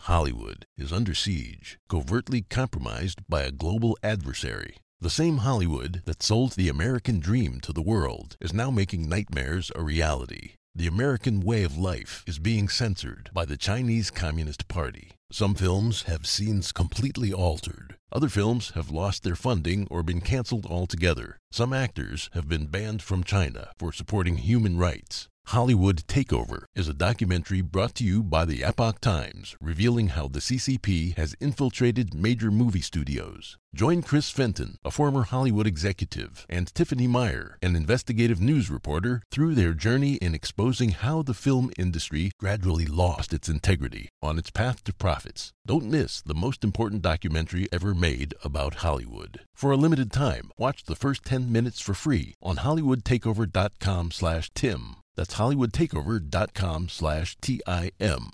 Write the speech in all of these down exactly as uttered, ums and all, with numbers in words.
Hollywood is under siege, covertly compromised by a global adversary. The same Hollywood that sold the American dream to the world is now making nightmares a reality. The American way of life is being censored by the Chinese Communist Party. Some films have scenes completely altered. Other films have lost their funding or been canceled altogether. Some actors have been banned from China for supporting human rights. Hollywood Takeover is a documentary brought to you by the Epoch Times, revealing how the C C P has infiltrated major movie studios. Join Chris Fenton, a former Hollywood executive, and Tiffany Meyer, an investigative news reporter, through their journey in exposing how the film industry gradually lost its integrity on its path to profits. Don't miss the most important documentary ever made about Hollywood. For a limited time, watch the first ten minutes for free on hollywoodtakeover.com slash Tim. That's hollywoodtakeover.com slash T I M.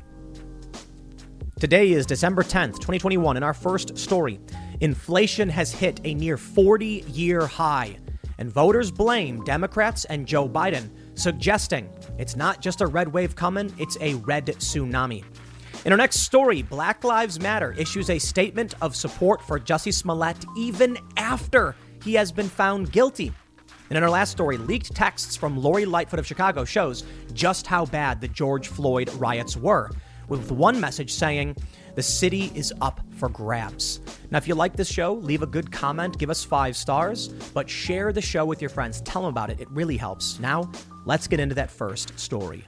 Today is December tenth, twenty twenty-one, and our first story. Inflation has hit a near forty-year high, and voters blame Democrats and Joe Biden, suggesting it's not just a red wave coming, it's a red tsunami. In our next story, Black Lives Matter issues a statement of support for Jussie Smollett even after he has been found guilty. And in our last story, leaked texts from Lori Lightfoot of Chicago shows just how bad the George Floyd riots were, with one message saying the city is up for grabs. Now, if you like this show, leave a good comment, give us five stars, but share the show with your friends. Tell them about it. It really helps. Now, let's get into that first story.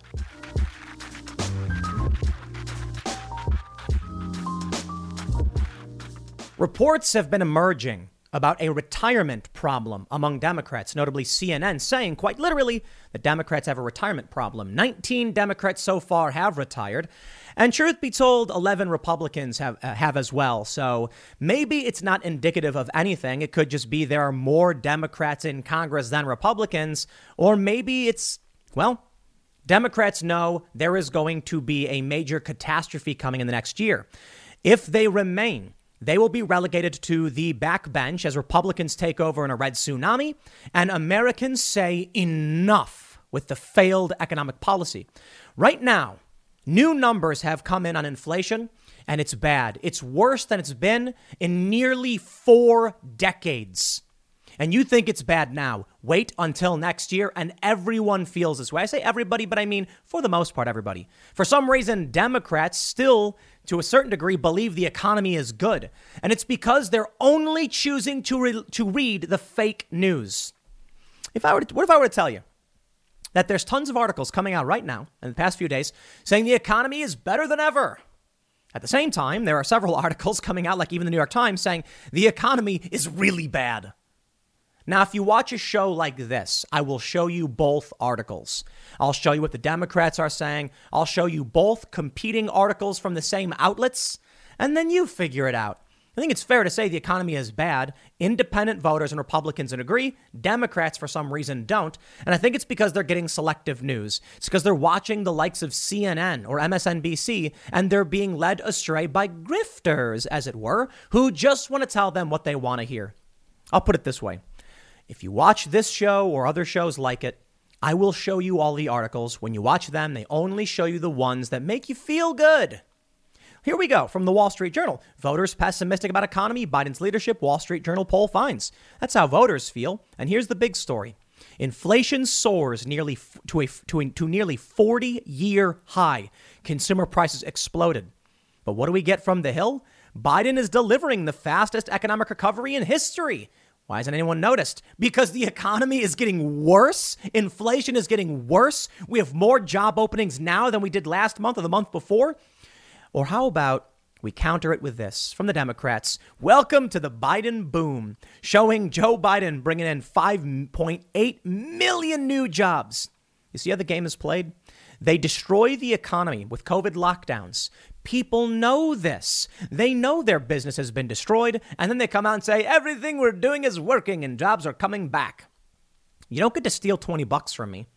Reports have been emerging about a retirement problem among Democrats, notably C N N saying quite literally that Democrats have a retirement problem. nineteen Democrats so far have retired, and truth be told, eleven Republicans have uh, have as well. So maybe it's not indicative of anything. It could just be there are more Democrats in Congress than Republicans, or maybe it's, well, Democrats know there is going to be a major catastrophe coming in the next year. If they remain, they will be relegated to the backbench as Republicans take over in a red tsunami, and Americans say enough with the failed economic policy. Right now, new numbers have come in on inflation, and it's bad. It's worse than it's been in nearly four decades. And you think it's bad now. Wait until next year, and everyone feels this way. I say everybody, but I mean, for the most part, everybody. For some reason, Democrats still, to a certain degree, believe the economy is good. And it's because they're only choosing to re- to read the fake news. If I were to, what if I were to tell you that there's tons of articles coming out right now in the past few days saying the economy is better than ever? At the same time, there are several articles coming out, like even the New York Times, saying the economy is really bad. Now, if you watch a show like this, I will show you both articles. I'll show you what the Democrats are saying. I'll show you both competing articles from the same outlets, and then you figure it out. I think it's fair to say the economy is bad. Independent voters and Republicans agree. Democrats, for some reason, don't. And I think it's because they're getting selective news. It's because they're watching the likes of C N N or M S N B C, and they're being led astray by grifters, as it were, who just want to tell them what they want to hear. I'll put it this way. If you watch this show or other shows like it, I will show you all the articles. When you watch them, they only show you the ones that make you feel good. Here we go from the Wall Street Journal. Voters pessimistic about economy, Biden's leadership, Wall Street Journal poll finds. That's how voters feel. And here's the big story. Inflation soars nearly f- to a to, a, to nearly forty-year high. Consumer prices exploded. But what do we get from the Hill? Biden is delivering the fastest economic recovery in history. Why hasn't anyone noticed? Because the economy is getting worse. Inflation is getting worse. We have more job openings now than we did last month or the month before. Or how about we counter it with this from the Democrats? Welcome to the Biden boom, showing Joe Biden bringing in five point eight million new jobs. You see how the game is played? They destroy the economy with COVID lockdowns. People know this. They know their business has been destroyed, and then they come out and say, everything we're doing is working and jobs are coming back. You don't get to steal twenty bucks from me.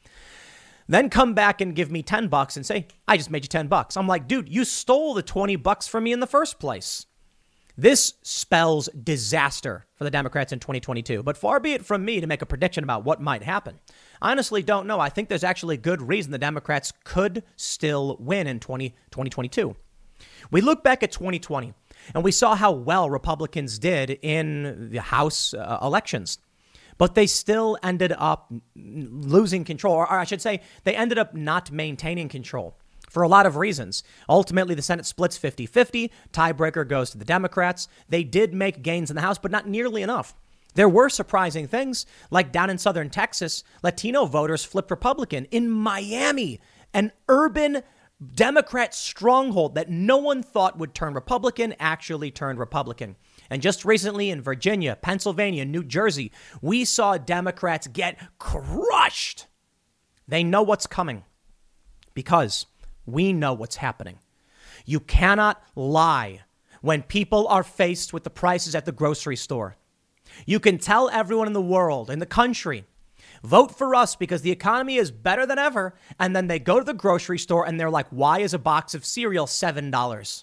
Then come back and give me ten bucks and say, I just made you ten bucks. I'm like, dude, you stole the twenty bucks from me in the first place. This spells disaster for the Democrats in twenty twenty-two, but far be it from me to make a prediction about what might happen. I honestly don't know. I think there's actually good reason the Democrats could still win in twenty twenty-two. We look back at twenty twenty and we saw how well Republicans did in the House uh, elections, but they still ended up losing control, or I should say they ended up not maintaining control for a lot of reasons. Ultimately, the Senate splits fifty-fifty. Tiebreaker goes to the Democrats. They did make gains in the House, but not nearly enough. There were surprising things, like down in southern Texas, Latino voters flipped Republican. In Miami, an urban Democrat stronghold that no one thought would turn Republican actually turned Republican. And just recently in Virginia, Pennsylvania, New Jersey, we saw Democrats get crushed. They know what's coming because we know what's happening. You cannot lie when people are faced with the prices at the grocery store. You can tell everyone in the world, in the country, vote for us because the economy is better than ever. And then they go to the grocery store and they're like, why is a box of cereal seven dollars?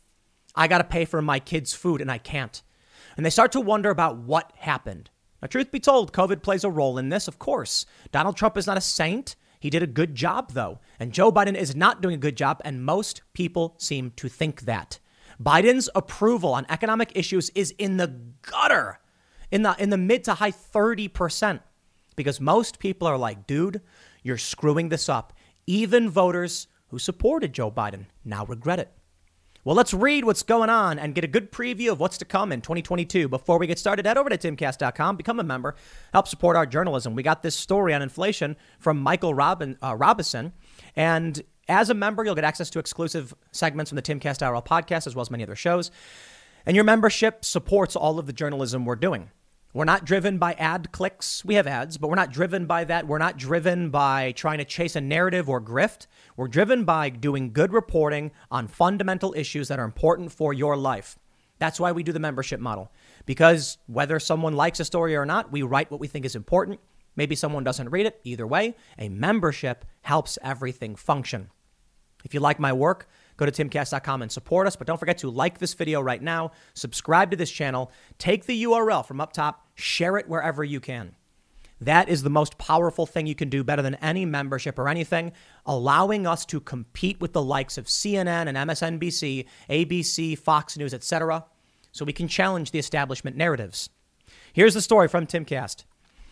I got to pay for my kids' food and I can't. And they start to wonder about what happened. Now, truth be told, COVID plays a role in this, of course. Donald Trump is not a saint. He did a good job, though. And Joe Biden is not doing a good job. And most people seem to think that. Biden's approval on economic issues is in the gutter, in the in the mid to high thirty percent. Because most people are like, dude, you're screwing this up. Even voters who supported Joe Biden now regret it. Well, let's read what's going on and get a good preview of what's to come in twenty twenty-two. Before we get started, head over to timcast dot com, become a member, help support our journalism. We got this story on inflation from Michael Robin, uh, Robison. And as a member, you'll get access to exclusive segments from the Timcast I R L podcast, as well as many other shows. And your membership supports all of the journalism we're doing. We're not driven by ad clicks. We have ads, but we're not driven by that. We're not driven by trying to chase a narrative or grift. We're driven by doing good reporting on fundamental issues that are important for your life. That's why we do the membership model, because whether someone likes a story or not, we write what we think is important. Maybe someone doesn't read it. Either way, a membership helps everything function. If you like my work, go to timcast dot com and support us. But don't forget to like this video right now, subscribe to this channel, take the U R L from up top, share it wherever you can. That is the most powerful thing you can do, better than any membership or anything, allowing us to compete with the likes of C N N and M S N B C, A B C, Fox News, et cetera, so we can challenge the establishment narratives. Here's the story from Timcast.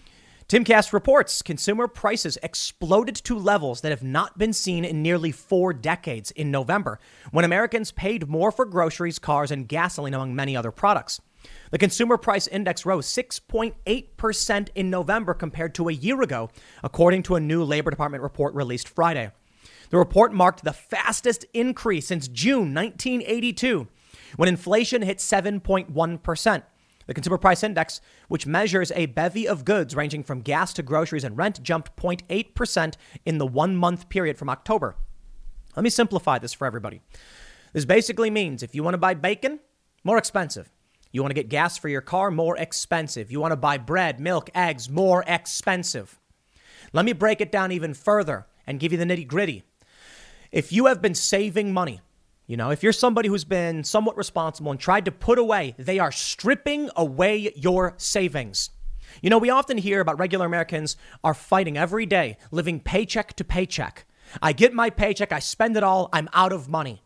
Timcast reports consumer prices exploded to levels that have not been seen in nearly four decades in November, when Americans paid more for groceries, cars, and gasoline, among many other products. The consumer price index rose six point eight percent in November compared to a year ago, according to a new Labor Department report released Friday. The report marked the fastest increase since June nineteen eighty-two, when inflation hit seven point one percent. The Consumer Price Index, which measures a bevy of goods ranging from gas to groceries and rent, jumped zero point eight percent in the one-month period from October. Let me simplify this for everybody. This basically means if you want to buy bacon, more expensive. You want to get gas for your car, more expensive. You want to buy bread, milk, eggs, more expensive. Let me break it down even further and give you the nitty-gritty. If you have been saving money, you know, if you're somebody who's been somewhat responsible and tried to put away, they are stripping away your savings. You know, we often hear about regular Americans are fighting every day, living paycheck to paycheck. I get my paycheck, I spend it all, I'm out of money.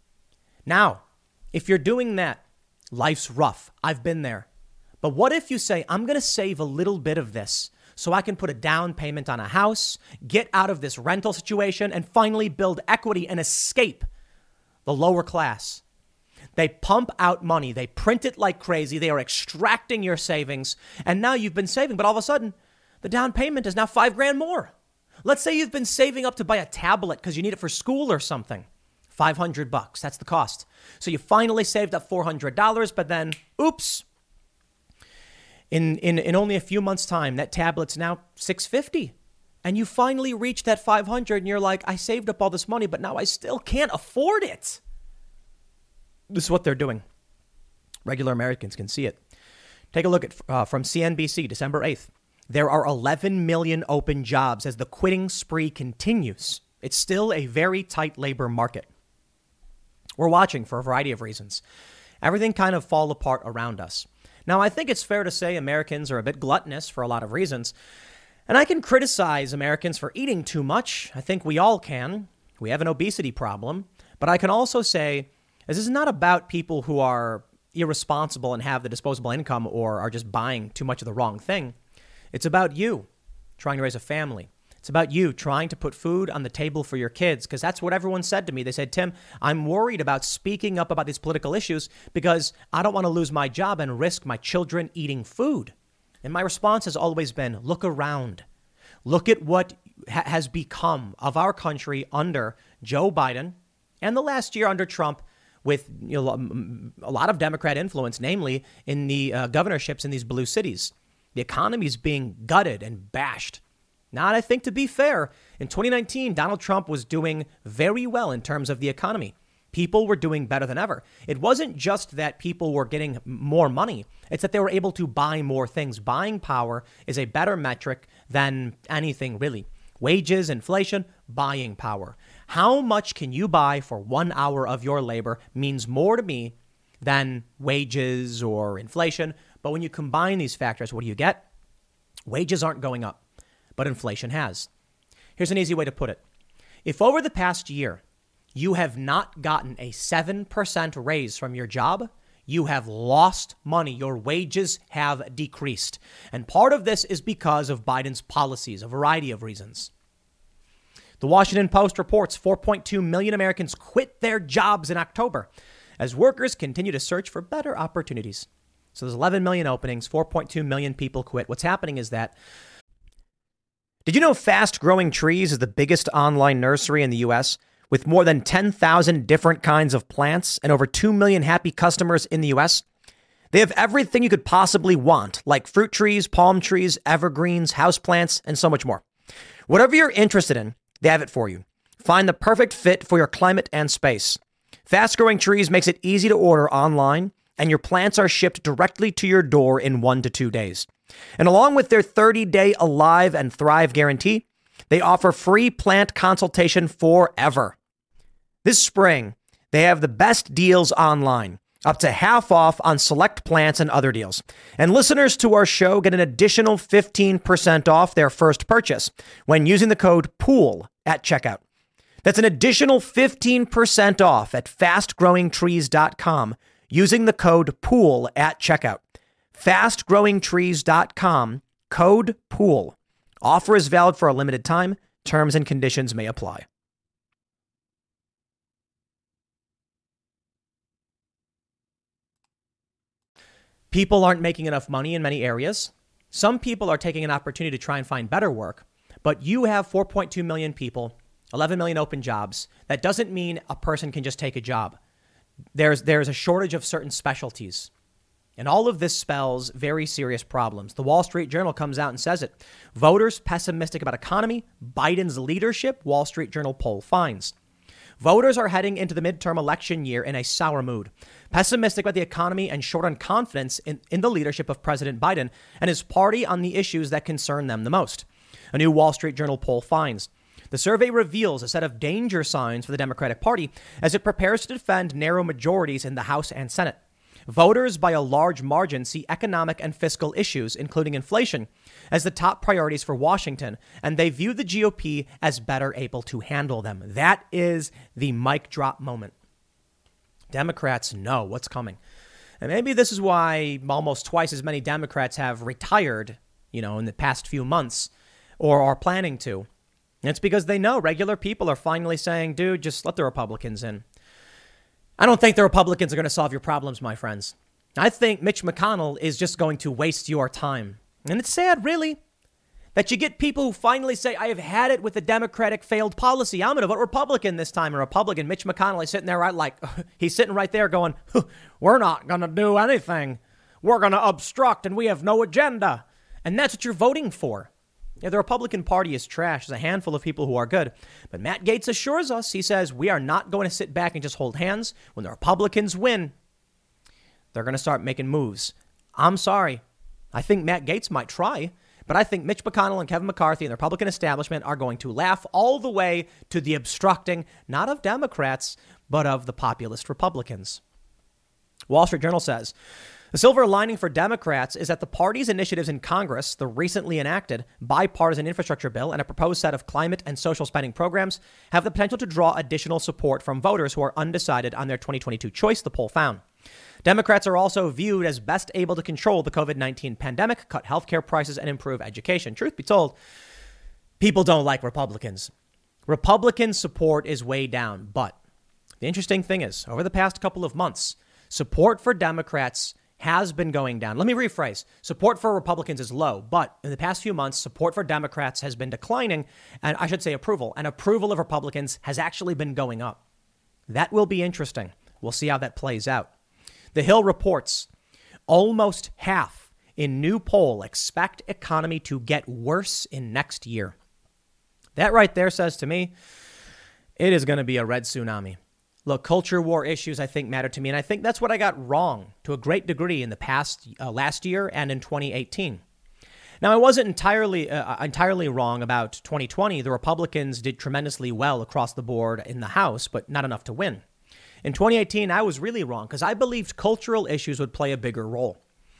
Now, if you're doing that, life's rough. I've been there. But what if you say, I'm going to save a little bit of this so I can put a down payment on a house, get out of this rental situation, and finally build equity and escape the lower class. They pump out money. They print it like crazy. They are extracting your savings. And now you've been saving, but all of a sudden, the down payment is now five grand more. Let's say you've been saving up to buy a tablet because you need it for school or something. five hundred bucks. That's the cost. So you finally saved up four hundred dollars, but then, oops. In, in, in only a few months' time, that tablet's now six hundred fifty dollars. And you finally reach that five hundred and you're like, I saved up all this money, but now I still can't afford it. This is what they're doing. Regular Americans can see it. Take a look at uh, from C N B C, December eighth. There are eleven million open jobs as the quitting spree continues. It's still a very tight labor market. We're watching for a variety of reasons. Everything kind of fall apart around us. Now, I think it's fair to say Americans are a bit gluttonous for a lot of reasons. And I can criticize Americans for eating too much. I think we all can. We have an obesity problem. But I can also say This is not about people who are irresponsible and have the disposable income or are just buying too much of the wrong thing. It's about you trying to raise a family. It's about you trying to put food on the table for your kids, because that's what everyone said to me. They said, Tim, I'm worried about speaking up about these political issues because I don't want to lose my job and risk my children eating food. And my response has always been, look around. Look at what ha- has become of our country under Joe Biden and the last year under Trump, with you know, a lot of Democrat influence, namely in the uh, governorships in these blue cities. The economy is being gutted and bashed. Now, I think, to be fair, in twenty nineteen, Donald Trump was doing very well in terms of the economy. People were doing better than ever. It wasn't just that people were getting more money. It's that they were able to buy more things. Buying power is a better metric than anything, really. Wages, inflation, buying power. How much can you buy for one hour of your labor means more to me than wages or inflation. But when you combine these factors, what do you get? Wages aren't going up, but inflation has. Here's an easy way to put it. If over the past year, you have not gotten a seven percent raise from your job, you have lost money. Your wages have decreased. And part of this is because of Biden's policies, a variety of reasons. The Washington Post reports four point two million Americans quit their jobs in October as workers continue to search for better opportunities. So there's eleven million openings, four point two million people quit. What's happening is that, did you know Fast Growing Trees is the biggest online nursery in the U S with more than ten thousand different kinds of plants and over two million happy customers in the U S? They have everything you could possibly want, like fruit trees, palm trees, evergreens, houseplants, and so much more. Whatever you're interested in, they have it for you. Find the perfect fit for your climate and space. Fast Growing Trees makes it easy to order online, and your plants are shipped directly to your door in one to two days. And along with their thirty-day Alive and Thrive guarantee, they offer free plant consultation forever. This spring, they have the best deals online, up to half off on select plants and other deals. And listeners to our show get an additional fifteen percent off their first purchase when using the code POOL at checkout. That's an additional fifteen percent off at fast growing trees dot com using the code POOL at checkout. fast growing trees dot com, code POOL. Offer is valid for a limited time. Terms and conditions may apply. People aren't making enough money in many areas. Some people are taking an opportunity to try and find better work, but you have four point two million people, eleven million open jobs. That doesn't mean a person can just take a job. There's there's a shortage of certain specialties. And all of this spells very serious problems. The Wall Street Journal comes out and says it. Voters pessimistic about economy, Biden's leadership, Wall Street Journal poll finds. Voters are heading into the midterm election year in a sour mood, pessimistic about the economy and short on confidence in, in the leadership of President Biden and his party on the issues that concern them the most. A new Wall Street Journal poll finds. The survey reveals a set of danger signs for the Democratic Party as it prepares to defend narrow majorities in the House and Senate. Voters by a large margin see economic and fiscal issues, including inflation, as the top priorities for Washington, and they view the G O P as better able to handle them. That is the mic drop moment. Democrats know what's coming. And maybe this is why almost twice as many Democrats have retired, you know, in the past few months or are planning to. And it's because they know regular people are finally saying, dude, just let the Republicans in. I don't think the Republicans are going to solve your problems, my friends. I think Mitch McConnell is just going to waste your time. And it's sad, really, that you get people who finally say, I have had it with the Democratic failed policy. I'm going to vote Republican this time. A Republican, Mitch McConnell, is sitting there right like, he's sitting right there going, we're not going to do anything. We're going to obstruct and we have no agenda. And that's what you're voting for. Yeah, the Republican Party is trash. There's a handful of people who are good. But Matt Gaetz assures us, he says, we are not going to sit back and just hold hands. When the Republicans win, they're going to start making moves. I'm sorry. I think Matt Gaetz might try, but I think Mitch McConnell and Kevin McCarthy and the Republican establishment are going to laugh all the way to the obstructing, not of Democrats, but of the populist Republicans. Wall Street Journal says, The silver lining for Democrats is that the party's initiatives in Congress, the recently enacted bipartisan infrastructure bill and a proposed set of climate and social spending programs, have the potential to draw additional support from voters who are undecided on their twenty twenty-two choice, the poll found. Democrats are also viewed as best able to control the covid nineteen pandemic, cut healthcare prices, and improve education. Truth be told, people don't like Republicans. Republican support is way down. But the interesting thing is, over the past couple of months, support for Democrats has been going down. Let me rephrase. Support for Republicans is low, but in the past few months, support for Democrats has been declining, and I should say approval, and approval of Republicans has actually been going up. That will be interesting. We'll see how that plays out. The Hill reports almost half in new poll expect economy to get worse in next year. That right there says to me, it is going to be a red tsunami. Look, culture war issues, I think, matter to me. And I think that's what I got wrong to a great degree in the past uh, last year and in twenty eighteen. Now, I wasn't entirely uh, entirely wrong about twenty twenty. The Republicans did tremendously well across the board in the House, but not enough to win. In twenty eighteen, I was really wrong because I believed cultural issues would play a bigger role.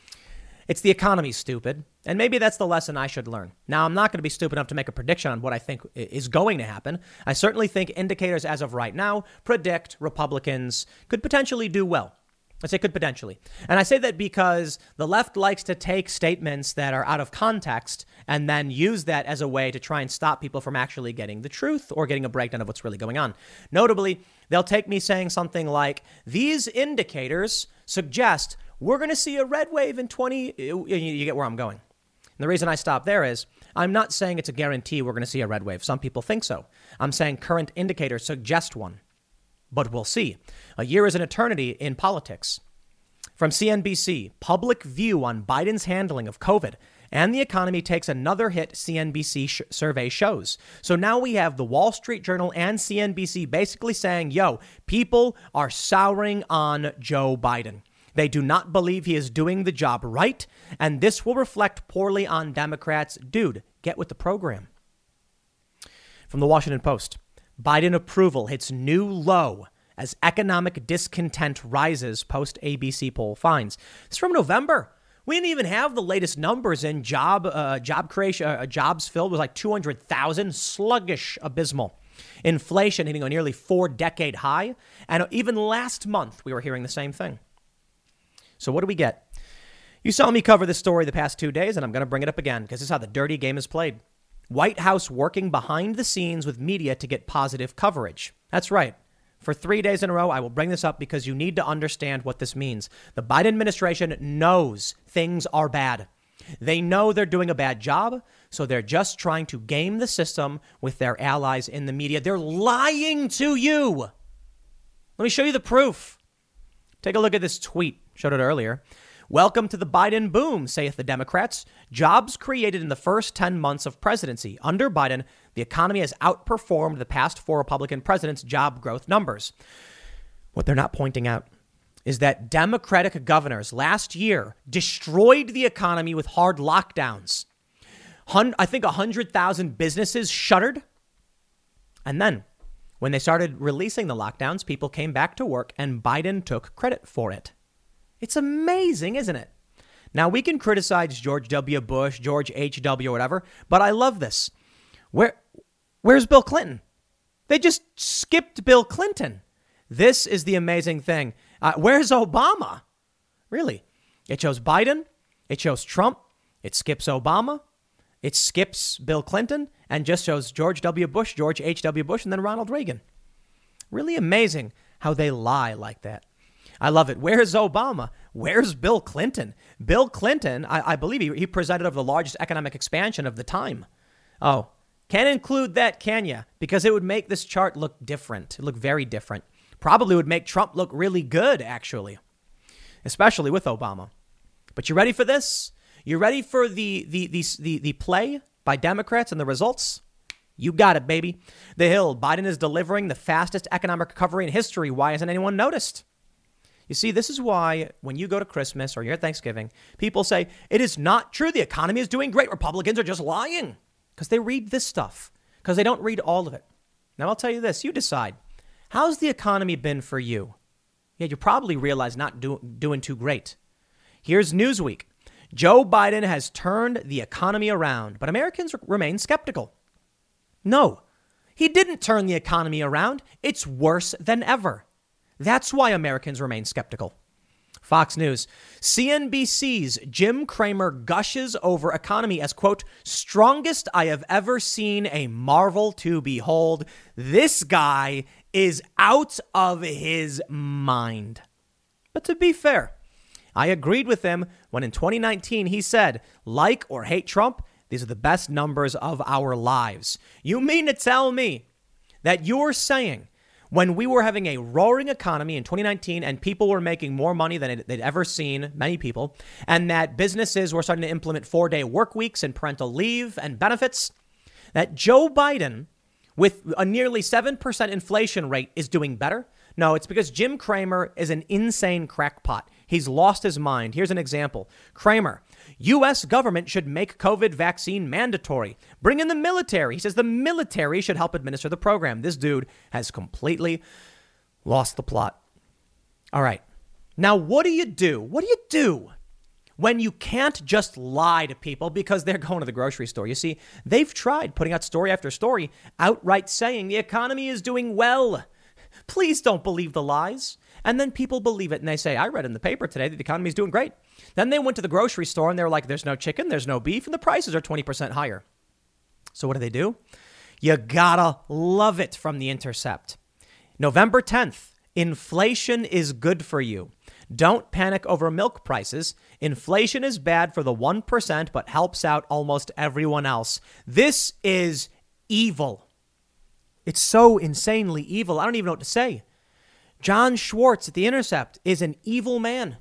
It's the economy, stupid. And maybe that's the lesson I should learn. Now, I'm not going to be stupid enough to make a prediction on what I think is going to happen. I certainly think indicators as of right now predict Republicans could potentially do well. I say could potentially. And I say that because the left likes to take statements that are out of context and then use that as a way to try and stop people from actually getting the truth or getting a breakdown of what's really going on. Notably, they'll take me saying something like, these indicators suggest we're going to see a red wave in twenty. You get where I'm going. And the reason I stop there is I'm not saying it's a guarantee we're going to see a red wave. Some people think so. I'm saying current indicators suggest one. But we'll see. A year is an eternity in politics. From C N B C, public view on Biden's handling of COVID and the economy takes another hit, C N B C sh- survey shows. So now we have the Wall Street Journal and C N B C basically saying, yo, people are souring on Joe Biden. They do not believe he is doing the job right, and this will reflect poorly on Democrats. Dude, get with the program. From the Washington Post, Biden approval hits new low as economic discontent rises post-A B C poll finds. This is from November. We didn't even have the latest numbers in job uh, job creation. Uh, jobs filled was like two hundred thousand, sluggish, abysmal. Inflation hitting a nearly four-decade high. And even last month, we were hearing the same thing. So what do we get? You saw me cover this story the past two days, and I'm going to bring it up again because this is how the dirty game is played. White House working behind the scenes with media to get positive coverage. That's right. For three days in a row, I will bring this up because you need to understand what this means. The Biden administration knows things are bad. They know they're doing a bad job, so they're just trying to game the system with their allies in the media. They're lying to you. Let me show you the proof. Take a look at this tweet. Showed it earlier. Welcome to the Biden boom, saith the Democrats. Jobs created in the first ten months of presidency. Under Biden, the economy has outperformed the past four Republican presidents' job growth numbers. What they're not pointing out is that Democratic governors last year destroyed the economy with hard lockdowns. I think one hundred thousand businesses shuttered. And then when they started releasing the lockdowns, people came back to work and Biden took credit for it. It's amazing, isn't it? Now, we can criticize George W. Bush, George H W, or whatever, but I love this. Where, where's Bill Clinton? They just skipped Bill Clinton. This is the amazing thing. Uh, where's Obama? Really? It shows Biden. It shows Trump. It skips Obama. It skips Bill Clinton and just shows George W. Bush, George H W. Bush, and then Ronald Reagan. Really amazing how they lie like that. I love it. Where's Obama? Where's Bill Clinton? Bill Clinton, I, I believe he, he presided over the largest economic expansion of the time. Oh, can't include that, can you? Because it would make this chart look different. It look very different. Probably would make Trump look really good, actually, especially with Obama. But you ready for this? You ready for the the the the, the play by Democrats and the results? You got it, baby. The Hill, Biden is delivering the fastest economic recovery in history. Why hasn't anyone noticed? You see, this is why when you go to Christmas or you're at Thanksgiving, people say it is not true. The economy is doing great. Republicans are just lying because they read this stuff because they don't read all of it. Now, I'll tell you this. You decide. How's the economy been for you? Yeah, you probably realize not do, doing too great. Here's Newsweek. Joe Biden has turned the economy around, but Americans remain skeptical. No, he didn't turn the economy around. It's worse than ever. That's why Americans remain skeptical. Fox News. C N B C's Jim Cramer gushes over economy as, quote, strongest I have ever seen, a marvel to behold. This guy is out of his mind. But to be fair, I agreed with him when in twenty nineteen he said, like or hate Trump, these are the best numbers of our lives. You mean to tell me that you're saying when we were having a roaring economy in twenty nineteen and people were making more money than they'd ever seen, many people, and that businesses were starting to implement four-day work weeks and parental leave and benefits, that Joe Biden, with a nearly seven percent inflation rate, is doing better? No, it's because Jim Cramer is an insane crackpot. He's lost his mind. Here's an example. Cramer, U S government should make COVID vaccine mandatory. Bring in the military. He says the military should help administer the program. This dude has completely lost the plot. All right. Now, what do you do? What do you do when you can't just lie to people because they're going to the grocery store? You see, they've tried putting out story after story, outright saying the economy is doing well. Please don't believe the lies. And then people believe it and they say, I read in the paper today that the economy is doing great. Then they went to the grocery store and they were like, there's no chicken, there's no beef, and the prices are twenty percent higher. So what do they do? You gotta love it from The Intercept. November tenth, inflation is good for you. Don't panic over milk prices. Inflation is bad for the one percent, but helps out almost everyone else. This is evil. It's so insanely evil. I don't even know what to say. John Schwartz at The Intercept is an evil man.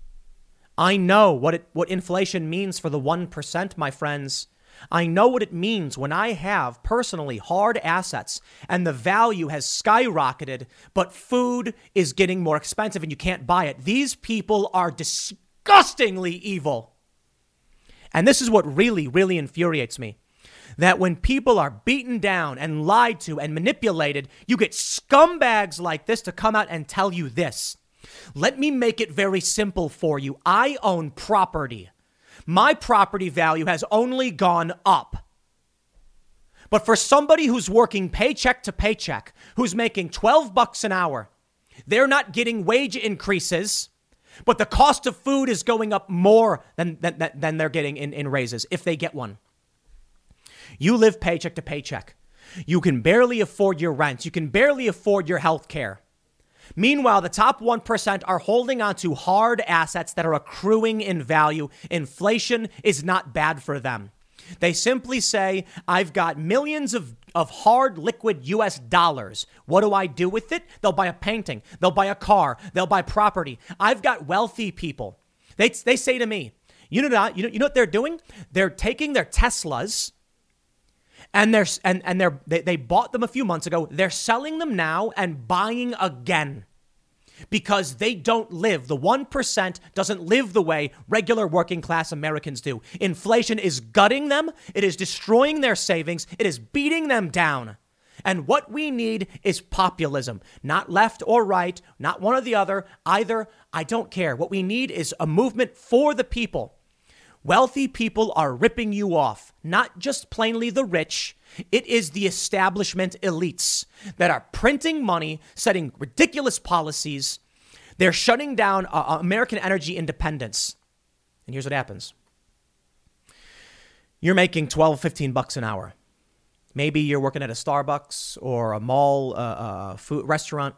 I know what it, what inflation means for the one percent, my friends. I know what it means when I have personally hard assets and the value has skyrocketed, but food is getting more expensive and you can't buy it. These people are disgustingly evil. And this is what really, really infuriates me. That when people are beaten down and lied to and manipulated, you get scumbags like this to come out and tell you this. Let me make it very simple for you. I own property. My property value has only gone up. But for somebody who's working paycheck to paycheck, who's making twelve bucks an hour, they're not getting wage increases, but the cost of food is going up more than, than, than they're getting in, in raises, if they get one. You live paycheck to paycheck. You can barely afford your rent. You can barely afford your health care. Meanwhile, the top one percent are holding on to hard assets that are accruing in value. Inflation is not bad for them. They simply say, I've got millions of, of hard liquid U S dollars. What do I do with it? They'll buy a painting. They'll buy a car. They'll buy property. I've got wealthy people. They, they say to me, you know, not, you know, you know what they're doing? They're taking their Teslas and they're and, and they're they, they bought them a few months ago. They're selling them now and buying again. Because they don't live, the one percent doesn't live the way regular working class Americans do. Inflation is gutting them. It is destroying their savings. It is beating them down. And what we need is populism, not left or right, not one or the other, either. I don't care. What we need is a movement for the people. Wealthy people are ripping you off, not just plainly the rich. It is the establishment elites that are printing money, setting ridiculous policies. They're shutting down uh, American energy independence. And here's what happens. You're making twelve, fifteen bucks an hour. Maybe you're working at a Starbucks or a mall, uh, uh, food restaurant,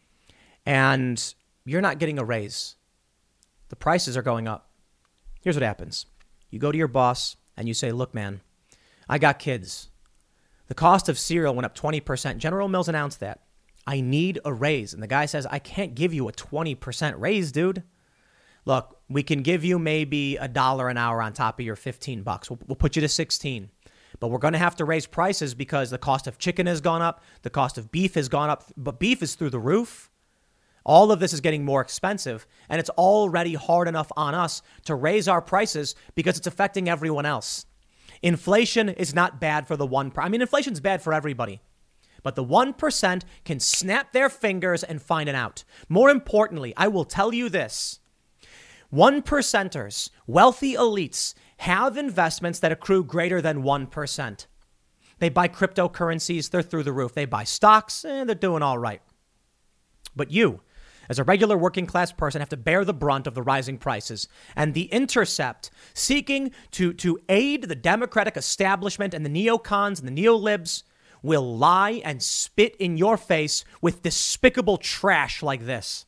and you're not getting a raise. The prices are going up. Here's what happens. You go to your boss and you say, look, man, I got kids. The cost of cereal went up twenty percent. General Mills announced that. I need a raise. And the guy says, I can't give you a twenty percent raise, dude. Look, we can give you maybe a dollar an hour on top of your fifteen bucks. We'll, we'll put you to sixteen. But we're going to have to raise prices because the cost of chicken has gone up. The cost of beef has gone up. But beef is through the roof. All of this is getting more expensive, and it's already hard enough on us to raise our prices because it's affecting everyone else. Inflation is not bad for the one. I mean, inflation's bad for everybody, but the one percent can snap their fingers and find it out. More importantly, I will tell you this. One percenters, wealthy elites, have investments that accrue greater than one percent. They buy cryptocurrencies, they're through the roof. They buy stocks, and they're doing all right. But you, as a regular working class person, have to bear the brunt of the rising prices. And The Intercept, seeking to, to aid the Democratic establishment and the neocons and the neolibs, will lie and spit in your face with despicable trash like this.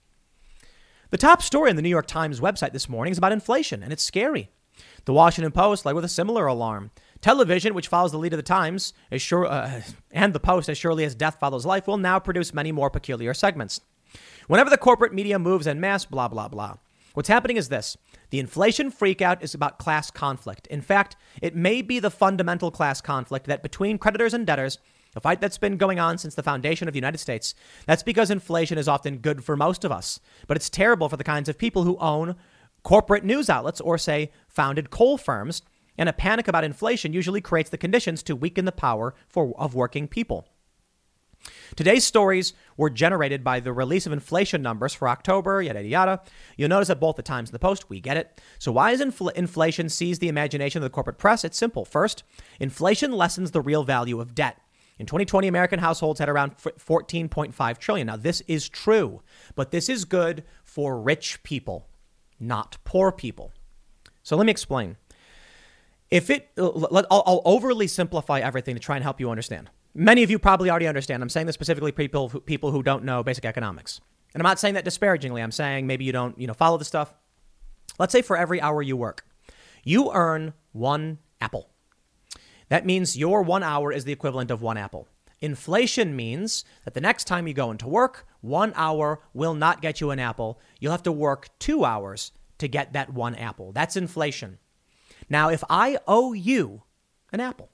The top story on the New York Times website this morning is about inflation, and it's scary. The Washington Post led with a similar alarm. Television, which follows the lead of the Times, as sure, uh, and the Post as surely as death follows life, will now produce many more peculiar segments. Whenever the corporate media moves en masse, blah, blah, blah. What's happening is this. The inflation freakout is about class conflict. In fact, it may be the fundamental class conflict that between creditors and debtors, a fight that's been going on since the foundation of the United States. That's because inflation is often good for most of us, but it's terrible for the kinds of people who own corporate news outlets or, say, founded coal firms. And a panic about inflation usually creates the conditions to weaken the power for, of working people. Today's stories were generated by the release of inflation numbers for October, yada, yada, yada. You'll notice at both the Times and the Post, we get it. So why has infl- inflation seized the imagination of the corporate press? It's simple. First, inflation lessens the real value of debt. In twenty twenty, American households had around fourteen point five trillion dollars. Now, this is true, but this is good for rich people, not poor people. So let me explain. If it, I'll, I'll overly simplify everything to try and help you understand. Many of you probably already understand. I'm saying this specifically for people who, people who don't know basic economics. And I'm not saying that disparagingly. I'm saying maybe you don't, you know, follow the stuff. Let's say for every hour you work, you earn one apple. That means your one hour is the equivalent of one apple. Inflation means that the next time you go into work, one hour will not get you an apple. You'll have to work two hours to get that one apple. That's inflation. Now, if I owe you an apple,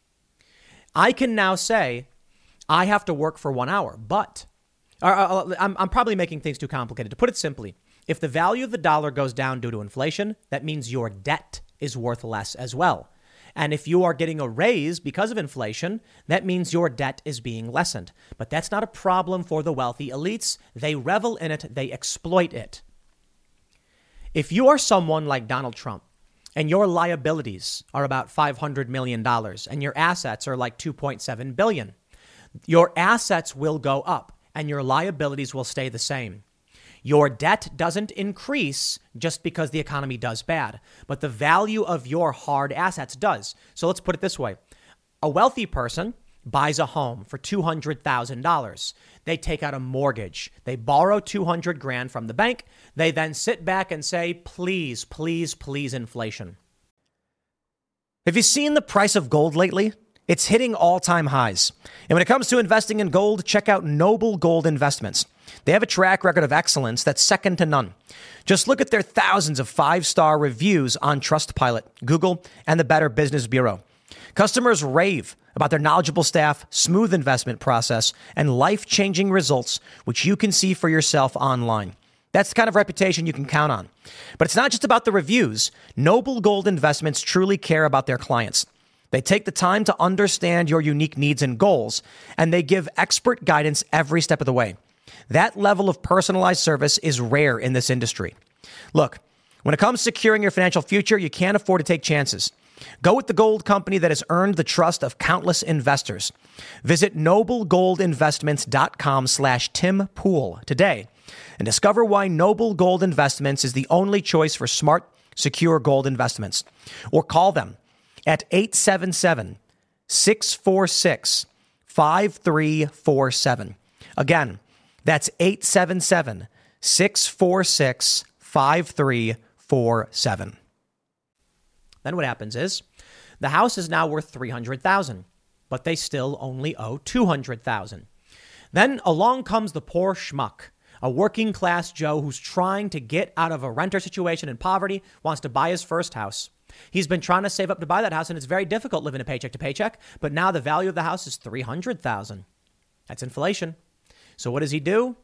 I can now say I have to work for one hour, but or, uh, I'm, I'm probably making things too complicated. To put it simply, if the value of the dollar goes down due to inflation, that means your debt is worth less as well. And if you are getting a raise because of inflation, that means your debt is being lessened. But that's not a problem for the wealthy elites. They revel in it. They exploit it. If you are someone like Donald Trump, and your liabilities are about five hundred million dollars and your assets are like two point seven billion dollars, your assets will go up and your liabilities will stay the same. Your debt doesn't increase just because the economy does bad, but the value of your hard assets does. So let's put it this way. A wealthy person buys a home for two hundred thousand dollars. They take out a mortgage. They borrow two hundred grand from the bank. They then sit back and say, please, please, please, inflation. Have you seen the price of gold lately? It's hitting all-time highs. And when it comes to investing in gold, check out Noble Gold Investments. They have a track record of excellence that's second to none. Just look at their thousands of five-star reviews on Trustpilot, Google, and the Better Business Bureau. Customers rave about their knowledgeable staff, smooth investment process, and life-changing results, which you can see for yourself online. That's the kind of reputation you can count on. But it's not just about the reviews. Noble Gold Investments truly care about their clients. They take the time to understand your unique needs and goals, and they give expert guidance every step of the way. That level of personalized service is rare in this industry. Look, when it comes to securing your financial future, you can't afford to take chances. Go with the gold company that has earned the trust of countless investors. Visit noblegoldinvestments.com slash Tim Pool today and discover why Noble Gold Investments is the only choice for smart, secure gold investments. Or call them at eight seven seven, six four six, five three four seven. Again, that's eight seven seven, six four six, five three four seven. Then what happens is the house is now worth three hundred thousand dollars, but they still only owe two hundred thousand dollars. Then along comes the poor schmuck, a working class Joe who's trying to get out of a renter situation in poverty, wants to buy his first house. He's been trying to save up to buy that house, and it's very difficult living a paycheck to paycheck. But now the value of the house is three hundred thousand dollars. That's inflation. So what does he do?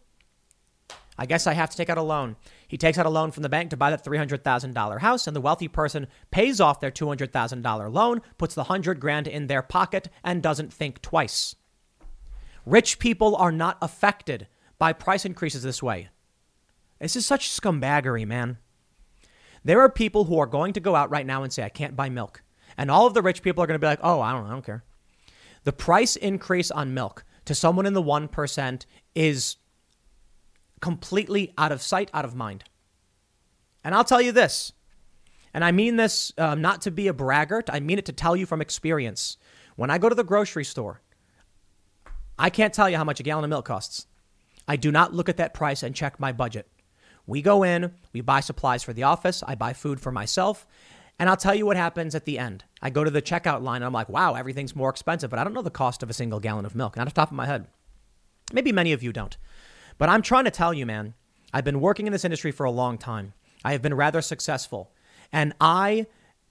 I guess I have to take out a loan. He takes out a loan from the bank to buy that three hundred thousand dollars house, and the wealthy person pays off their two hundred thousand dollars loan, puts the one hundred grand in their pocket, and doesn't think twice. Rich people are not affected by price increases this way. This is such scumbaggery, man. There are people who are going to go out right now and say, I can't buy milk. And all of the rich people are going to be like, oh, I don't, I don't care. The price increase on milk to someone in the one percent is completely out of sight, out of mind. And I'll tell you this, and I mean this um, not to be a braggart. I mean it to tell you from experience. When I go to the grocery store, I can't tell you how much a gallon of milk costs. I do not look at that price and check my budget. We go in, we buy supplies for the office, I buy food for myself, and I'll tell you what happens at the end. I go to the checkout line and I'm like, wow, everything's more expensive, but I don't know the cost of a single gallon of milk, not off the top of my head. Maybe many of you don't. But I'm trying to tell you, man, I've been working in this industry for a long time. I have been rather successful. And I,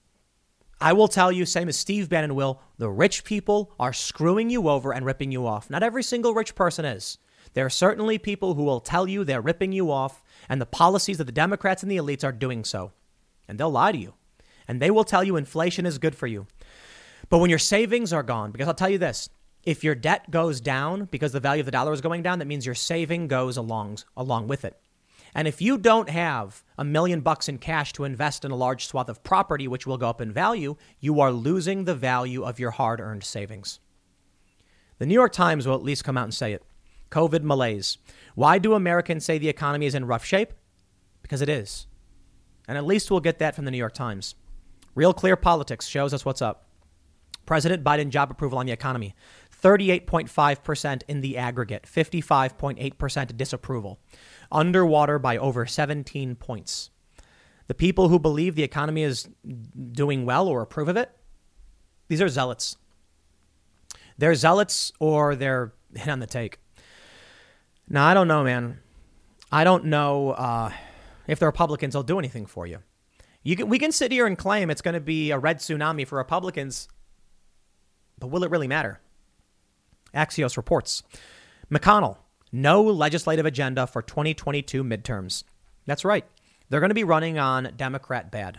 I will tell you, same as Steve Bannon will, the rich people are screwing you over and ripping you off. Not every single rich person is. There are certainly people who will tell you they're ripping you off, and the policies of the Democrats and the elites are doing so. And they'll lie to you. And they will tell you inflation is good for you. But when your savings are gone, because I'll tell you this, if your debt goes down because the value of the dollar is going down, that means your saving goes along, along with it. And if you don't have a million bucks in cash to invest in a large swath of property, which will go up in value, you are losing the value of your hard-earned savings. The New York Times will at least come out and say it. COVID malaise. Why do Americans say the economy is in rough shape? Because it is. And at least we'll get that from the New York Times. Real Clear Politics shows us what's up. President Biden job approval on the economy. thirty-eight point five percent in the aggregate. fifty-five point eight percent disapproval. Underwater by over seventeen points. The people who believe the economy is doing well or approve of it, these are zealots. They're zealots or they're hit on the take. Now, I don't know, man. I don't know uh, if the Republicans will do anything for you. You can, we can sit here and claim it's going to be a red tsunami for Republicans, but will it really matter? Axios reports. McConnell, no legislative agenda for twenty twenty-two midterms. That's right. They're going to be running on Democrat bad.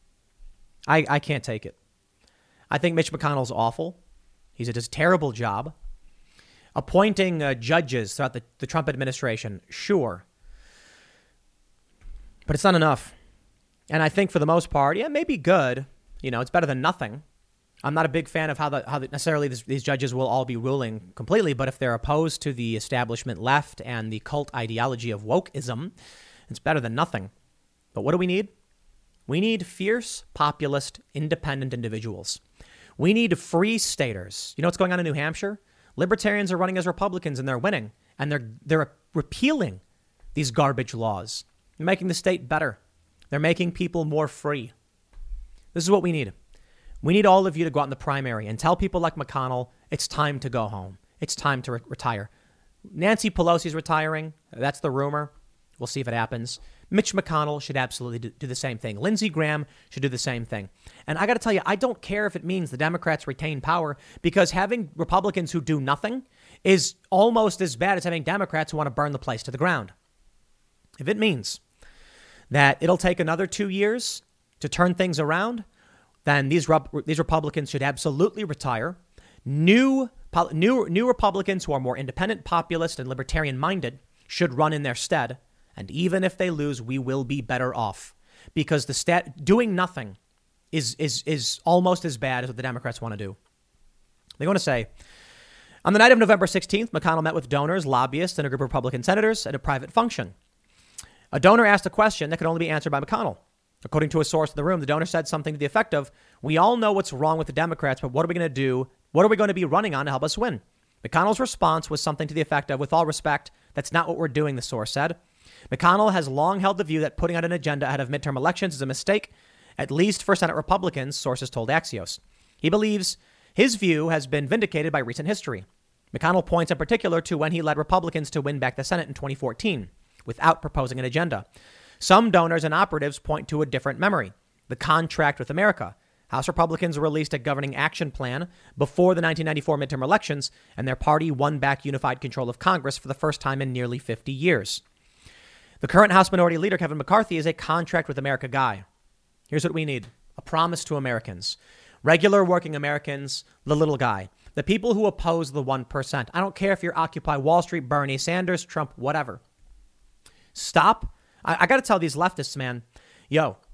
I, I can't take it. I think Mitch McConnell's awful. He's does a terrible job. Appointing uh, judges throughout the, the Trump administration, sure. But it's not enough. And I think for the most part, yeah, it may be good. You know, it's better than nothing. I'm not a big fan of how, the, how the, necessarily this, these judges will all be ruling completely, but if they're opposed to the establishment left and the cult ideology of wokeism, it's better than nothing. But what do we need? We need fierce, populist, independent individuals. We need free staters. You know what's going on in New Hampshire? Libertarians are running as Republicans and they're winning, and they're they're repealing these garbage laws. They're making the state better. They're making people more free. This is what we need. We need all of you to go out in the primary and tell people like McConnell, it's time to go home. It's time to re- retire. Nancy Pelosi's retiring. That's the rumor. We'll see if it happens. Mitch McConnell should absolutely do, do the same thing. Lindsey Graham should do the same thing. And I got to tell you, I don't care if it means the Democrats retain power, because having Republicans who do nothing is almost as bad as having Democrats who want to burn the place to the ground. If it means that it'll take another two years to turn things around, then these these Republicans should absolutely retire. New, new, new Republicans who are more independent, populist, and libertarian-minded should run in their stead. And even if they lose, we will be better off, because the stat doing nothing is is is almost as bad as what the Democrats want to do. They're going to say, on the night of November sixteenth, McConnell met with donors, lobbyists, and a group of Republican senators at a private function. A donor asked a question that could only be answered by McConnell. According to a source in the room, the donor said something to the effect of, "We all know what's wrong with the Democrats, but what are we going to do? What are we going to be running on to help us win?" McConnell's response was something to the effect of, "With all respect, that's not what we're doing," the source said. McConnell has long held the view that putting out an agenda ahead of midterm elections is a mistake, at least for Senate Republicans, sources told Axios. He believes his view has been vindicated by recent history. McConnell points in particular to when he led Republicans to win back the Senate in twenty fourteen without proposing an agenda. Some donors and operatives point to a different memory: the contract with America. House Republicans released a governing action plan before the nineteen ninety-four midterm elections, and their party won back unified control of Congress for the first time in nearly fifty years. The current House Minority Leader, Kevin McCarthy, is a contract with America guy. Here's what we need: a promise to Americans. Regular working Americans, the little guy. The people who oppose the one percent. I don't care if you're Occupy Wall Street, Bernie Sanders, Trump, whatever. Stop. I, I got to tell these leftists, man, yo,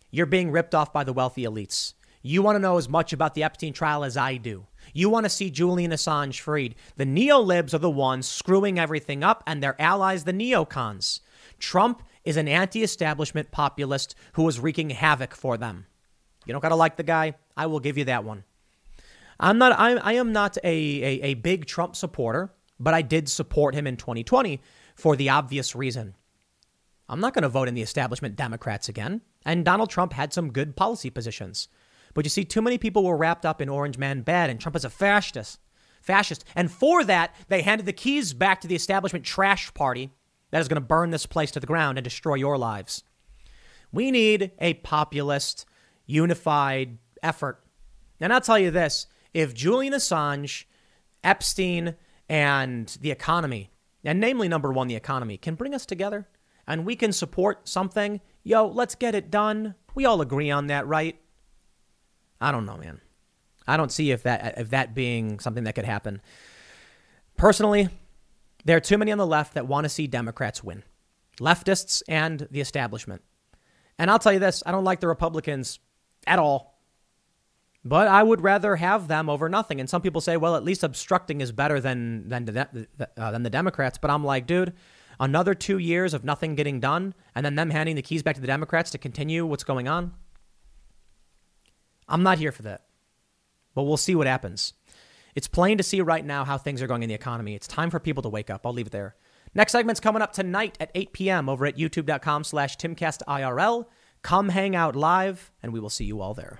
you're being ripped off by the wealthy elites. You want to know as much about the Epstein trial as I do. You want to see Julian Assange freed. The neolibs are the ones screwing everything up, and their allies, the neocons. Trump is an anti-establishment populist who is wreaking havoc for them. You don't got to like the guy. I will give you that one. I'm not, I, I am not a, a, a big Trump supporter, but I did support him in twenty twenty for the obvious reason. I'm not going to vote in the establishment Democrats again. And Donald Trump had some good policy positions. But you see, too many people were wrapped up in Orange Man bad, and Trump is a fascist. Fascist. And for that, they handed the keys back to the establishment trash party that is going to burn this place to the ground and destroy your lives. We need a populist, unified effort. And I'll tell you this, if Julian Assange, Epstein, and the economy, and namely number one, the economy, can bring us together and we can support something, yo, let's get it done. We all agree on that, right? I don't know, man. I don't see if that if that being something that could happen. Personally, there are too many on the left that want to see Democrats win. Leftists and the establishment. And I'll tell you this, I don't like the Republicans at all. But I would rather have them over nothing. And some people say, well, at least obstructing is better than than the, uh, than the Democrats. But I'm like, dude, another two years of nothing getting done and then them handing the keys back to the Democrats to continue what's going on. I'm not here for that. But we'll see what happens. It's plain to see right now how things are going in the economy. It's time for people to wake up. I'll leave it there. Next segment's coming up tonight at eight p.m. over at youtube.com slash timcastirl. Come hang out live, and we will see you all there.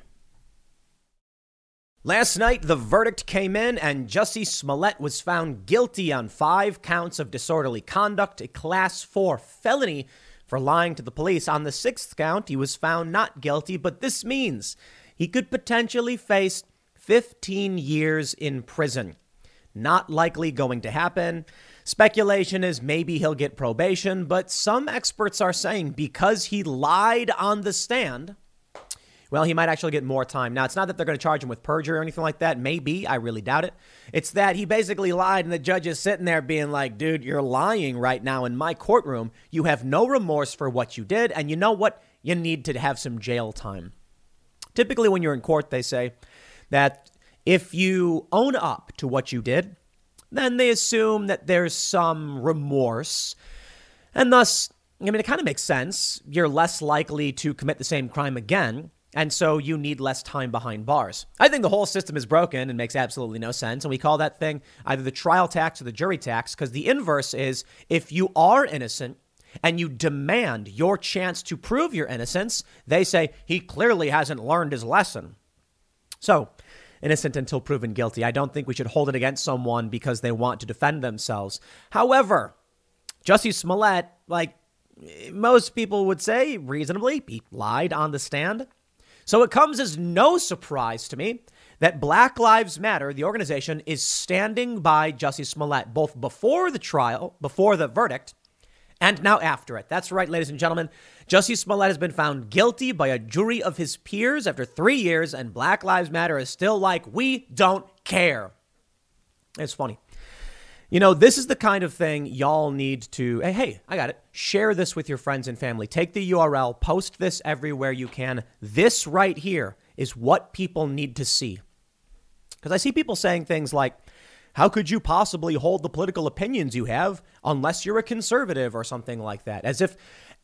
Last night, the verdict came in, and Jussie Smollett was found guilty on five counts of disorderly conduct, a class four felony for lying to the police. On the sixth count, he was found not guilty, but this means he could potentially face fifteen years in prison. Not likely going to happen. Speculation is maybe he'll get probation, but some experts are saying because he lied on the stand, well, he might actually get more time. Now, it's not that they're going to charge him with perjury or anything like that. Maybe. I really doubt it. It's that he basically lied, and the judge is sitting there being like, dude, you're lying right now in my courtroom. You have no remorse for what you did, and you know what? You need to have some jail time. Typically, when you're in court, they say that if you own up to what you did, then they assume that there's some remorse. And thus, I mean, it kind of makes sense. You're less likely to commit the same crime again. And so you need less time behind bars. I think the whole system is broken and makes absolutely no sense. And we call that thing either the trial tax or the jury tax, because the inverse is if you are innocent and you demand your chance to prove your innocence, they say he clearly hasn't learned his lesson. So innocent until proven guilty. I don't think we should hold it against someone because they want to defend themselves. However, Jussie Smollett, like most people would say reasonably, he lied on the stand. So it comes as no surprise to me that Black Lives Matter, the organization, is standing by Jussie Smollett, both before the trial, before the verdict, and now after it. That's right, ladies and gentlemen. Jussie Smollett has been found guilty by a jury of his peers after three years, and Black Lives Matter is still like, we don't care. It's funny. You know, this is the kind of thing y'all need to, hey, hey, I got it. Share this with your friends and family. Take the U R L, post this everywhere you can. This right here is what people need to see. Because I see people saying things like, how could you possibly hold the political opinions you have unless you're a conservative or something like that? As if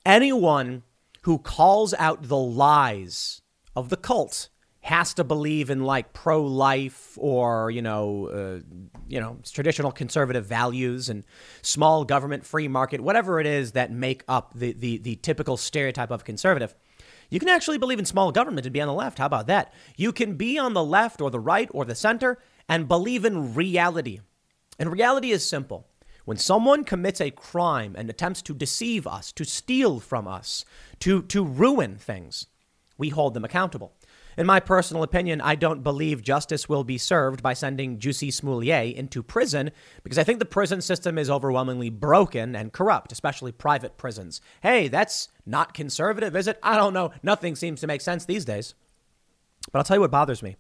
anyone who calls out the lies of the cult has to believe in like pro-life or, you know, uh, you know, traditional conservative values and small government, free market, whatever it is that make up the, the, the typical stereotype of conservative. You can actually believe in small government and be on the left. How about that? You can be on the left or the right or the center and believe in reality. And reality is simple. When someone commits a crime and attempts to deceive us, to steal from us, to, to ruin things, we hold them accountable. In my personal opinion, I don't believe justice will be served by sending Jussie Smollett into prison because I think the prison system is overwhelmingly broken and corrupt, especially private prisons. Hey, that's not conservative, is it? I don't know. Nothing seems to make sense these days. But I'll tell you what bothers me.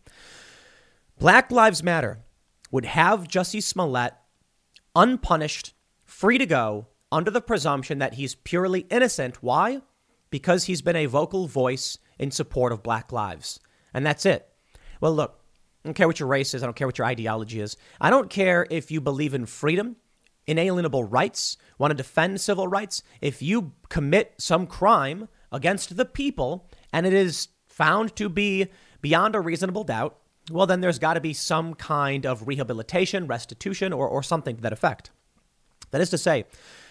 Black Lives Matter would have Jussie Smollett unpunished, free to go, under the presumption that he's purely innocent. Why? Because he's been a vocal voice in support of black lives. And that's it. Well, look, I don't care what your race is. I don't care what your ideology is. I don't care if you believe in freedom, inalienable rights, want to defend civil rights. If you commit some crime against the people and it is found to be beyond a reasonable doubt, well, then there's got to be some kind of rehabilitation, restitution, or, or something to that effect. That is to say,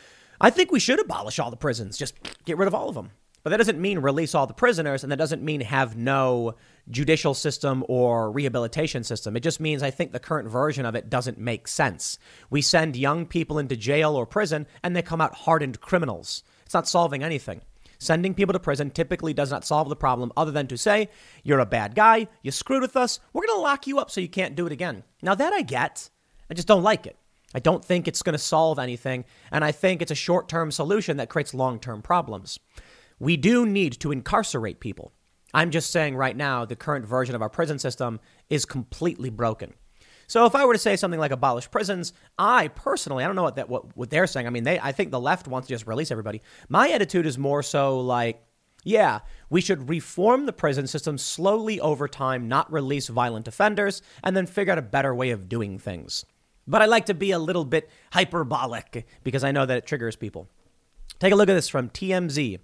I think we should abolish all the prisons, just get rid of all of them. But that doesn't mean release all the prisoners, and that doesn't mean have no judicial system or rehabilitation system. It just means I think the current version of it doesn't make sense. We send young people into jail or prison, and they come out hardened criminals. It's not solving anything. Sending people to prison typically does not solve the problem other than to say, you're a bad guy, you screwed with us, we're going to lock you up so you can't do it again. Now that I get, I just don't like it. I don't think it's going to solve anything, and I think it's a short-term solution that creates long-term problems. We do need to incarcerate people. I'm just saying right now, the current version of our prison system is completely broken. So if I were to say something like abolish prisons, I personally, I don't know what that what, what they're saying. I mean, they I think the left wants to just release everybody. My attitude is more so like, yeah, we should reform the prison system slowly over time, not release violent offenders, and then figure out a better way of doing things. But I like to be a little bit hyperbolic because I know that it triggers people. Take a look at this from T M Z.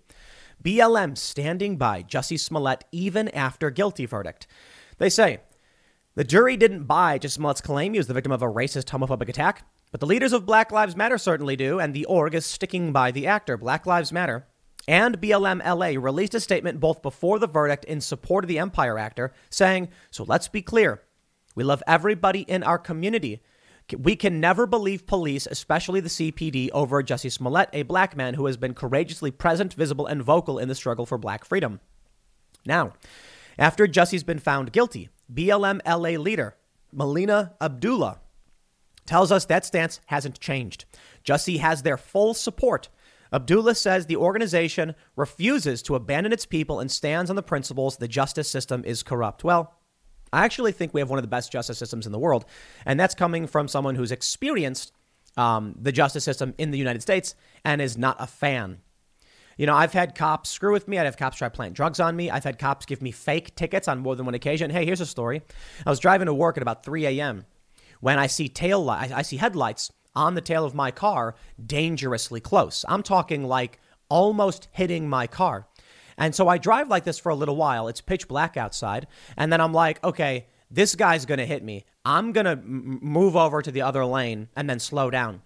B L M standing by Jussie Smollett even after guilty verdict. They say, the jury didn't buy Jussie Smollett's claim he was the victim of a racist, homophobic attack, but the leaders of Black Lives Matter certainly do, and the org is sticking by the actor. Black Lives Matter and B L M L A released a statement both before the verdict in support of the Empire actor, saying, so let's be clear, we love everybody in our community. We can never believe police, especially the C P D, over Jussie Smollett, a black man who has been courageously present, visible, and vocal in the struggle for black freedom. Now, after Jussie's been found guilty, B L M L A leader Melina Abdullah tells us that stance hasn't changed. Jussie has their full support. Abdullah says the organization refuses to abandon its people and stands on the principles the justice system is corrupt. Well, I actually think we have one of the best justice systems in the world, and that's coming from someone who's experienced um, the justice system in the United States and is not a fan. You know, I've had cops screw with me. I'd have cops try plant drugs on me. I've had cops give me fake tickets on more than one occasion. Hey, here's a story. I was driving to work at about three a.m. when I see tail light, I see headlights on the tail of my car dangerously close. I'm talking like almost hitting my car. And so I drive like this for a little while. It's pitch black outside. And then I'm like, okay, this guy's going to hit me. I'm going to m- move over to the other lane and then slow down.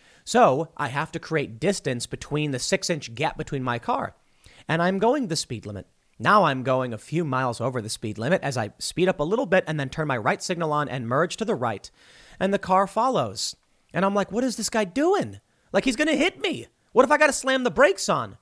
So I have to create distance between the six inch gap between my car. And I'm going the speed limit. Now I'm going a few miles over the speed limit as I speed up a little bit and then turn my right signal on and merge to the right. And the car follows. And I'm like, what is this guy doing? Like, he's going to hit me. What if I got to slam the brakes on?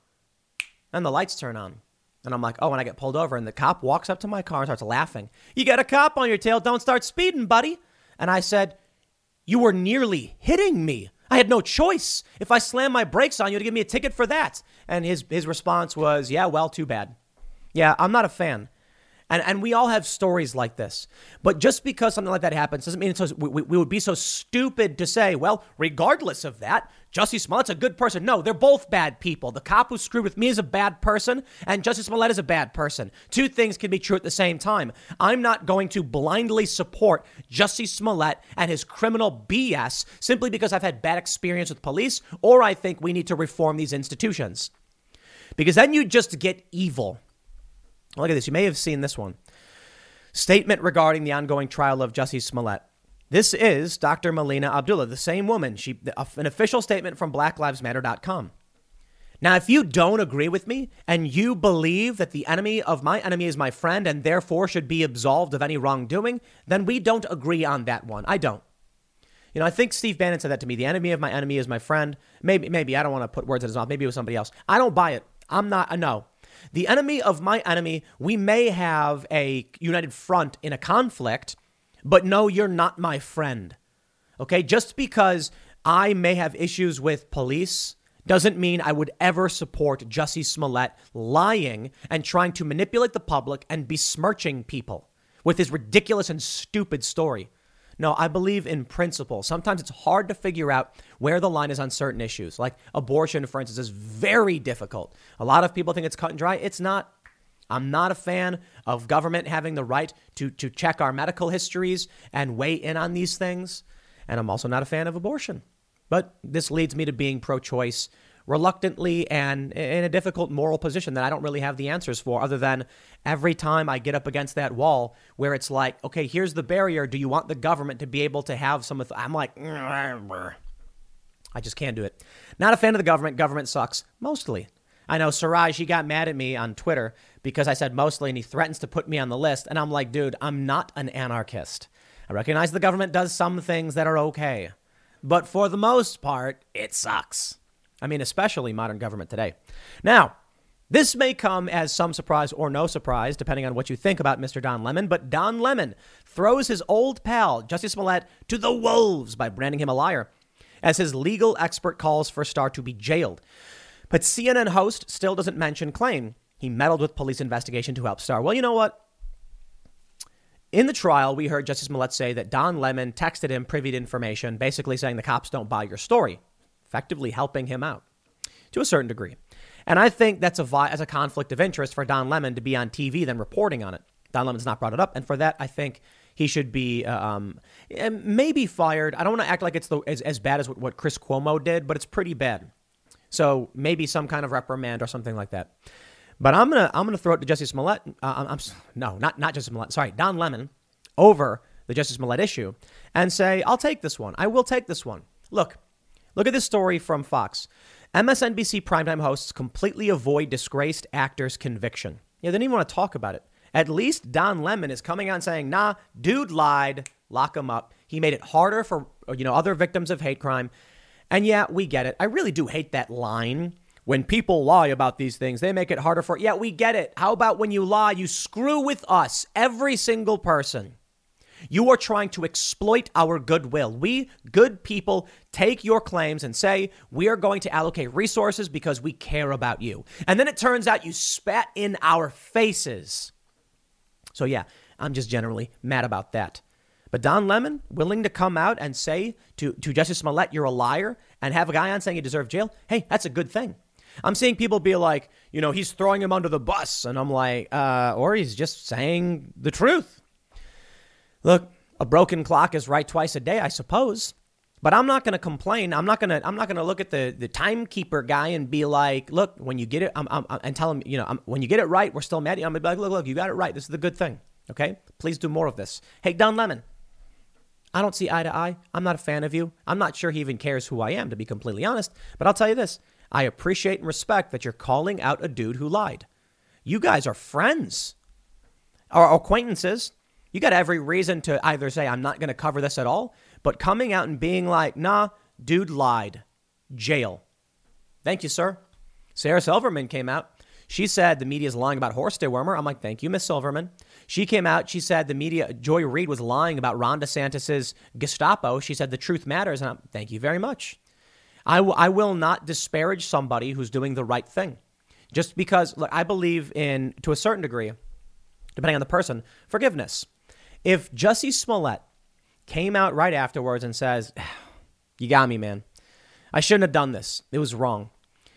And the lights turn on. And I'm like, oh, and I get pulled over. And the cop walks up to my car and starts laughing. You got a cop on your tail. Don't start speeding, buddy. And I said, you were nearly hitting me. I had no choice. If I slammed my brakes on you, to give me a ticket for that. And his his response was, yeah, well, too bad. Yeah, I'm not a fan. And and we all have stories like this. But just because something like that happens doesn't mean it's so, we, we would be so stupid to say, well, regardless of that, Jussie Smollett's a good person. No, they're both bad people. The cop who screwed with me is a bad person, and Jussie Smollett is a bad person. Two things can be true at the same time. I'm not going to blindly support Jussie Smollett and his criminal B S simply because I've had bad experience with police, or I think we need to reform these institutions. Because then you just get evil. Look at this. You may have seen this one. Statement regarding the ongoing trial of Jussie Smollett. This is Doctor Melina Abdullah, the same woman. She, an official statement from black lives matter dot com. Now, if you don't agree with me and you believe that the enemy of my enemy is my friend and therefore should be absolved of any wrongdoing, then we don't agree on that one. I don't. You know, I think Steve Bannon said that to me. The enemy of my enemy is my friend. Maybe, maybe I don't want to put words in his mouth. Maybe it was somebody else. I don't buy it. I'm not a no. The enemy of my enemy, we may have a united front in a conflict, but no, you're not my friend. Okay, just because I may have issues with police doesn't mean I would ever support Jussie Smollett lying and trying to manipulate the public and besmirching people with his ridiculous and stupid story. No, I believe in principle. Sometimes it's hard to figure out where the line is on certain issues. Like abortion, for instance, is very difficult. A lot of people think it's cut and dry. It's not. I'm not a fan of government having the right to, to check our medical histories and weigh in on these things. And I'm also not a fan of abortion. But this leads me to being pro-choice reluctantly and in a difficult moral position that I don't really have the answers for, other than every time I get up against that wall where it's like, okay, here's the barrier. Do you want the government to be able to have some of, I'm like, I just can't do it. Not a fan of the government. Government sucks. Mostly. I know Siraj, he got mad at me on Twitter because I said mostly, and he threatens to put me on the list. And I'm like, dude, I'm not an anarchist. I recognize the government does some things that are okay, but for the most part, it sucks. I mean, especially modern government today. Now, this may come as some surprise or no surprise, depending on what you think about Mister Don Lemon, but Don Lemon throws his old pal, Jussie Smollett, to the wolves by branding him a liar, as his legal expert calls for Starr to be jailed. But C N N host still doesn't mention claim he meddled with police investigation to help Starr. Well, you know what? In the trial, we heard Jussie Smollett say that Don Lemon texted him privy to information, basically saying the cops don't buy your story, effectively helping him out to a certain degree. And I think that's a vi- as a conflict of interest for Don Lemon to be on T V than reporting on it. Don Lemon's not brought it up. And for that, I think he should be uh, um, maybe fired. I don't want to act like it's the, as, as bad as what, what Chris Cuomo did, but it's pretty bad. So maybe some kind of reprimand or something like that. But I'm gonna I'm gonna throw it to Jussie Smollett. Uh, I'm, I'm no, not not Jussie Smollett. Sorry, Don Lemon over the Jussie Smollett issue, and say I'll take this one. I will take this one. Look, look at this story from Fox. M S N B C primetime hosts completely avoid disgraced actor's conviction. Yeah, they didn't even want to talk about it. At least Don Lemon is coming on saying, "Nah, dude lied. Lock him up. He made it harder for you know other victims of hate crime." And yeah, we get it. I really do hate that line. When people lie about these things, they make it harder for, yeah, we get it. How about when you lie, you screw with us, every single person. You are trying to exploit our goodwill. We, good people, take your claims and say, we are going to allocate resources because we care about you. And then it turns out you spat in our faces. So yeah, I'm just generally mad about that. But Don Lemon, willing to come out and say to, to Jussie Smollett, you're a liar, and have a guy on saying you deserve jail, hey, that's a good thing. I'm seeing people be like, you know, he's throwing him under the bus. And I'm like, uh, or he's just saying the truth. Look, a broken clock is right twice a day, I suppose. But I'm not going to complain. I'm not going to I'm not going to look at the, the timekeeper guy and be like, look, when you get it, I'm, I'm, and tell him, you know, I'm, when you get it right, we're still mad at you. I'm going to be like, look, look, you got it right. This is the good thing. OK, please do more of this. Hey, Don Lemon, I don't see eye to eye. I'm not a fan of you. I'm not sure he even cares who I am, to be completely honest. But I'll tell you this. I appreciate and respect that you're calling out a dude who lied. You guys are friends or acquaintances. You got every reason to either say, I'm not going to cover this at all, but coming out and being like, nah, dude lied. Jail. Thank you, sir. Sarah Silverman came out. She said the media is lying about horse dewormer. I'm like, thank you, Miss Silverman. She came out. She said the media, Joy Reid was lying about Ron DeSantis's Gestapo. She said the truth matters. And I'm, thank you very much. I, w- I will not disparage somebody who's doing the right thing just because, look, I believe in, to a certain degree, depending on the person, forgiveness. If Jussie Smollett came out right afterwards and says, you got me, man. I shouldn't have done this. It was wrong.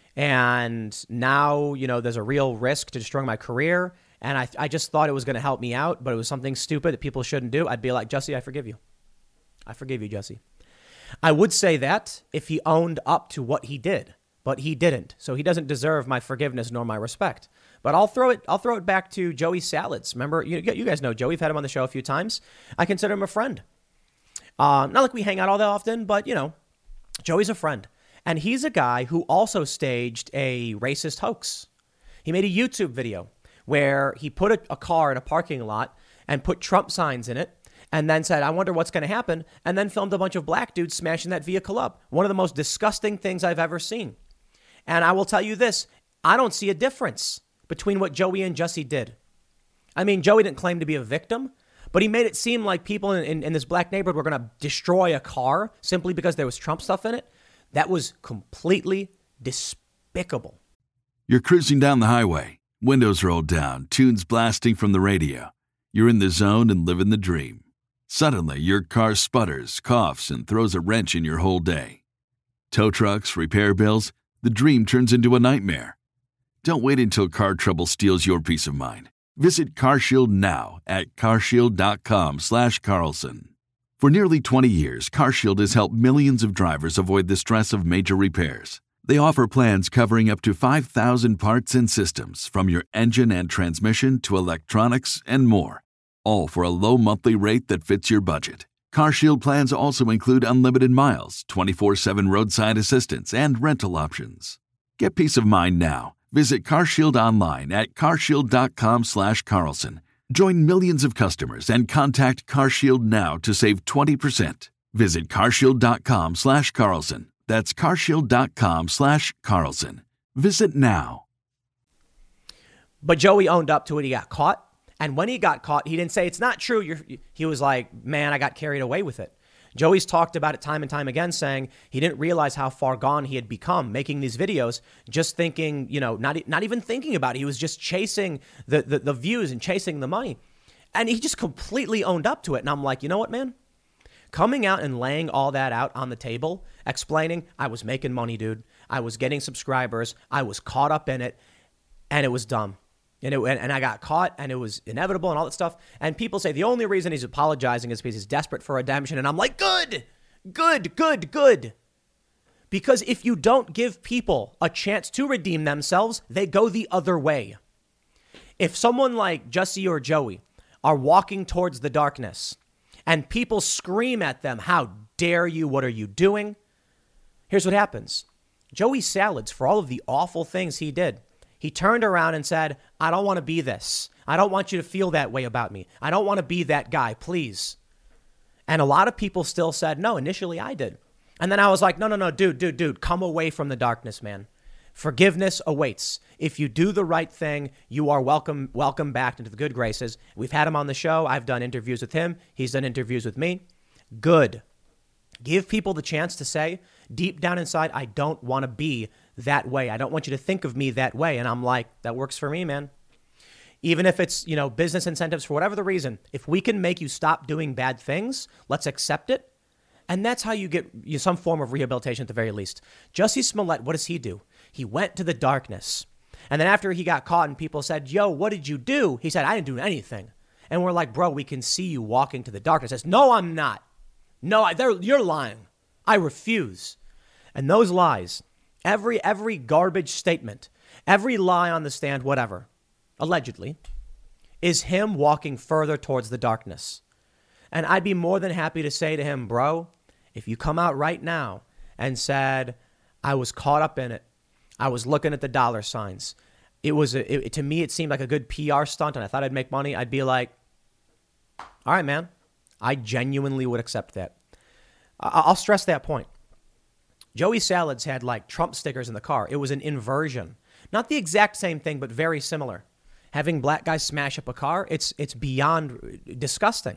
And now, you know, there's a real risk to destroying my career. And I, I just thought it was going to help me out, but it was something stupid that people shouldn't do. I'd be like, Jussie, I forgive you. I forgive you, Jussie. I would say that if he owned up to what he did, but he didn't. So he doesn't deserve my forgiveness nor my respect. But I'll throw it I'll throw it back to Joey Salads. Remember, you, you guys know Joey. We've had him on the show a few times. I consider him a friend. Uh, not like we hang out all that often, but, you know, Joey's a friend. And he's a guy who also staged a racist hoax. He made a YouTube video where he put a, a car in a parking lot and put Trump signs in it. And then said, I wonder what's going to happen. And then filmed a bunch of black dudes smashing that vehicle up. One of the most disgusting things I've ever seen. And I will tell you this. I don't see a difference between what Joey and Jussie did. I mean, Joey didn't claim to be a victim, but he made it seem like people in, in, in this black neighborhood were going to destroy a car simply because there was Trump stuff in it. That was completely despicable. You're cruising down the highway, windows rolled down, tunes blasting from the radio. You're in the zone and living the dream. Suddenly, your car sputters, coughs, and throws a wrench in your whole day. Tow trucks, repair bills, the dream turns into a nightmare. Don't wait until car trouble steals your peace of mind. Visit CarShield now at carshield.com slash Carlson. For nearly twenty years, CarShield has helped millions of drivers avoid the stress of major repairs. They offer plans covering up to five thousand parts and systems, from your engine and transmission to electronics and more, all for a low monthly rate that fits your budget. CarShield plans also include unlimited miles, twenty-four seven roadside assistance, and rental options. Get peace of mind now. Visit CarShield online at carshield.com slash Carlson. Join millions of customers and contact CarShield now to save twenty percent. Visit carshield.com slash Carlson. That's carshield.com slash Carlson. Visit now. But Joey owned up to it. He got caught. And when he got caught, he didn't say, it's not true. You're, he was like, man, I got carried away with it. Joey's talked about it time and time again, saying he didn't realize how far gone he had become making these videos, just thinking, you know, not not even thinking about it. He was just chasing the, the, the views and chasing the money. And he just completely owned up to it. And I'm like, you know what, man? Coming out and laying all that out on the table, explaining, I was making money, dude. I was getting subscribers. I was caught up in it. And it was dumb. And, it, and I got caught, and it was inevitable and all that stuff. And people say the only reason he's apologizing is because he's desperate for redemption. And I'm like, good, good, good, good. Because if you don't give people a chance to redeem themselves, they go the other way. If someone like Jussie or Joey are walking towards the darkness and people scream at them, how dare you? What are you doing? Here's what happens. Joey Salads, for all of the awful things he did, he turned around and said, I don't want to be this. I don't want you to feel that way about me. I don't want to be that guy, please. And a lot of people still said, no, initially I did. And then I was like, no, no, no, dude, dude, dude, come away from the darkness, man. Forgiveness awaits. If you do the right thing, you are welcome, welcome back into the good graces. We've had him on the show. I've done interviews with him. He's done interviews with me. Good. Give people the chance to say, deep down inside, I don't want to be that way. I don't want you to think of me that way. And I'm like, that works for me, man. Even if it's, you know, business incentives for whatever the reason, if we can make you stop doing bad things, let's accept it. And that's how you get you some form of rehabilitation at the very least. Jussie Smollett, what does he do? He went to the darkness. And then after he got caught and people said, yo, what did you do? He said, I didn't do anything. And we're like, bro, we can see you walking to the darkness. He says, no, I'm not. No, I, you're lying. I refuse. And those lies, every every garbage statement, every lie on the stand, whatever, allegedly, is him walking further towards the darkness. And I'd be more than happy to say to him, bro, if you come out right now and said, I was caught up in it, I was looking at the dollar signs, it was, a, it, to me, it seemed like a good P R stunt, and I thought I'd make money, I'd be like, all right, man, I genuinely would accept that. I- I'll stress that point. Joey Salads had like Trump stickers in the car. It was an inversion. Not the exact same thing, but very similar. Having black guys smash up a car, it's it's beyond disgusting.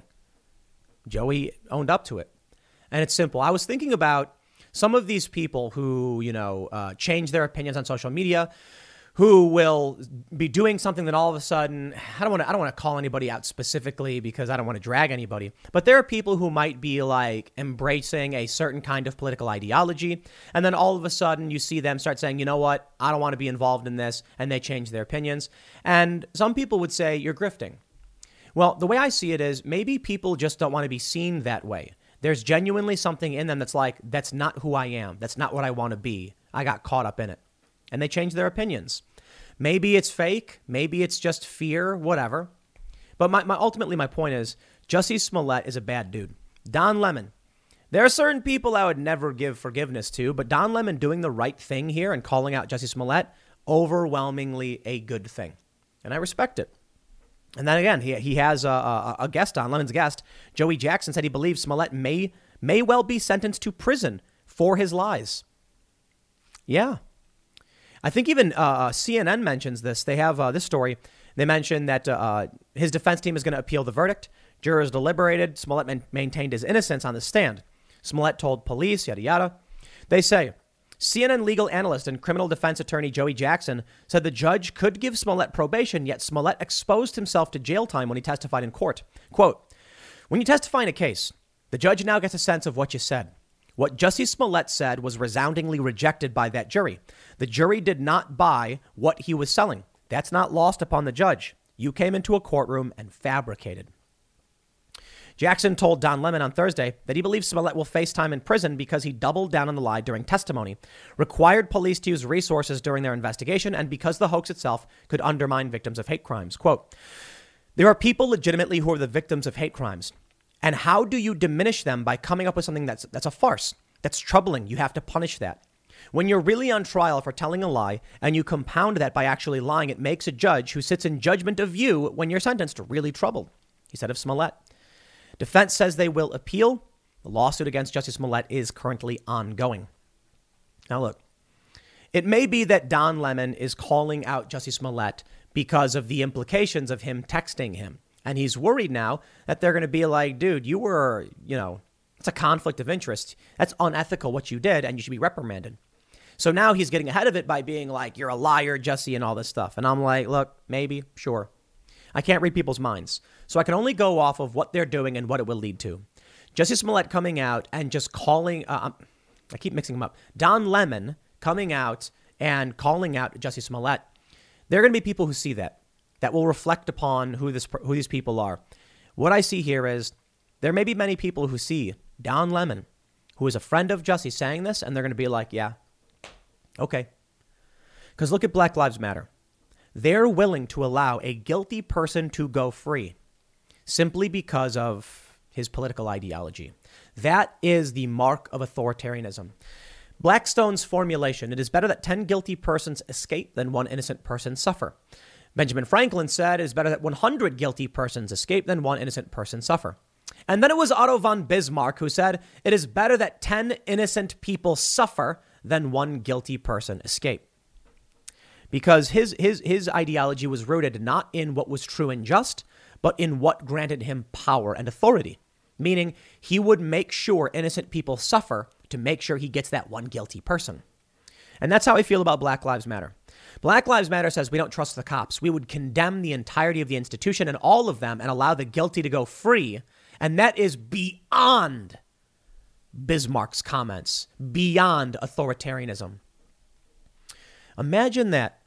Joey owned up to it. And it's simple. I was thinking about some of these people who, you know, uh, change their opinions on social media, who will be doing something that all of a sudden, I don't want to I don't want to call anybody out specifically because I don't want to drag anybody, but there are people who might be like embracing a certain kind of political ideology, and then all of a sudden you see them start saying, you know what, I don't want to be involved in this, and they change their opinions. And some people would say you're grifting. Well, the way I see it is maybe people just don't want to be seen that way. There's genuinely something in them that's like, that's not who I am. That's not what I want to be. I got caught up in it. And they change their opinions. Maybe it's fake. Maybe it's just fear, whatever. But my, my ultimately, my point is, Jussie Smollett is a bad dude. Don Lemon. There are certain people I would never give forgiveness to, but Don Lemon doing the right thing here and calling out Jussie Smollett, overwhelmingly a good thing. And I respect it. And then again, he he has a, a, a guest on, Lemon's guest, Joey Jackson, said he believes Smollett may, may well be sentenced to prison for his lies. Yeah. I think even uh, C N N mentions this. They have uh, this story. They mentioned that uh, his defense team is going to appeal the verdict. Jurors deliberated. Smollett man- maintained his innocence on the stand. Smollett told police, yada, yada. They say, C N N legal analyst and criminal defense attorney Joey Jackson said the judge could give Smollett probation, yet Smollett exposed himself to jail time when he testified in court. Quote, when you testify in a case, the judge now gets a sense of what you said. What Jussie Smollett said was resoundingly rejected by that jury. The jury did not buy what he was selling. That's not lost upon the judge. You came into a courtroom and fabricated. Jackson told Don Lemon on Thursday that he believes Smollett will face time in prison because he doubled down on the lie during testimony, required police to use resources during their investigation, and because the hoax itself could undermine victims of hate crimes. Quote, there are people legitimately who are the victims of hate crimes. And how do you diminish them by coming up with something that's that's a farce? That's troubling. You have to punish that. When you're really on trial for telling a lie and you compound that by actually lying, it makes a judge who sits in judgment of you when you're sentenced really troubled, he said of Smollett. Defense says they will appeal. The lawsuit against Jussie Smollett is currently ongoing. Now, look, it may be that Don Lemon is calling out Jussie Smollett because of the implications of him texting him. And he's worried now that they're going to be like, dude, you were, you know, it's a conflict of interest. That's unethical what you did, and you should be reprimanded. So now he's getting ahead of it by being like, you're a liar, Jussie, and all this stuff. And I'm like, look, maybe, sure. I can't read people's minds. So I can only go off of what they're doing and what it will lead to. Jussie Smollett coming out and just calling, uh, I keep mixing them up. Don Lemon coming out and calling out Jussie Smollett. There are going to be people who see that, that will reflect upon who this who these people are. What I see here is there may be many people who see Don Lemon, who is a friend of Jussie, saying this, and they're going to be like, yeah, okay. Because look at Black Lives Matter. They're willing to allow a guilty person to go free simply because of his political ideology. That is the mark of authoritarianism. Blackstone's formulation, it is better that ten guilty persons escape than one innocent person suffer. Benjamin Franklin said it is better that one hundred guilty persons escape than one innocent person suffer. And then it was Otto von Bismarck who said it is better that ten innocent people suffer than one guilty person escape. Because his his his ideology was rooted not in what was true and just, but in what granted him power and authority. Meaning he would make sure innocent people suffer to make sure he gets that one guilty person. And that's how I feel about Black Lives Matter. Black Lives Matter says we don't trust the cops. We would condemn the entirety of the institution and all of them and allow the guilty to go free. And that is beyond Bismarck's comments, beyond authoritarianism. Imagine that.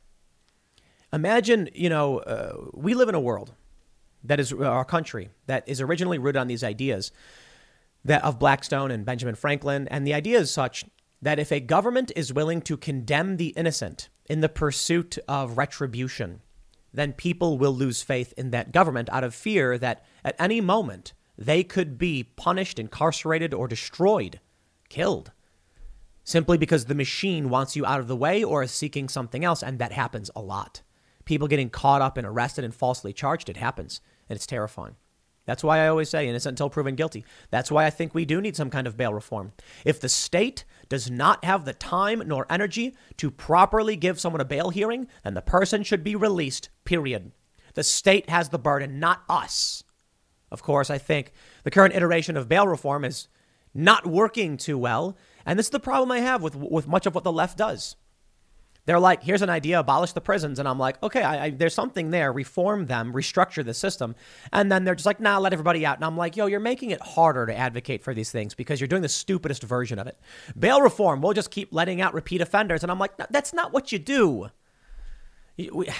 Imagine, you know, uh, we live in a world that is our country that is originally rooted on these ideas that of Blackstone and Benjamin Franklin. And the idea is such that if a government is willing to condemn the innocent in the pursuit of retribution, then people will lose faith in that government out of fear that at any moment they could be punished, incarcerated, or destroyed, killed, simply because the machine wants you out of the way or is seeking something else. And that happens a lot. People getting caught up and arrested and falsely charged, it happens. And it's terrifying. That's why I always say innocent until proven guilty. That's why I think we do need some kind of bail reform. If the state does not have the time nor energy to properly give someone a bail hearing, then the person should be released, period. The state has the burden, not us. Of course, I think the current iteration of bail reform is not working too well. And this is the problem I have with, with much of what the left does. They're like, here's an idea, abolish the prisons. And I'm like, okay, I, I, there's something there. Reform them, restructure the system. And then they're just like, nah, let everybody out. And I'm like, yo, you're making it harder to advocate for these things because you're doing the stupidest version of it. Bail reform, we'll just keep letting out repeat offenders. And I'm like, no, that's not what you do. We,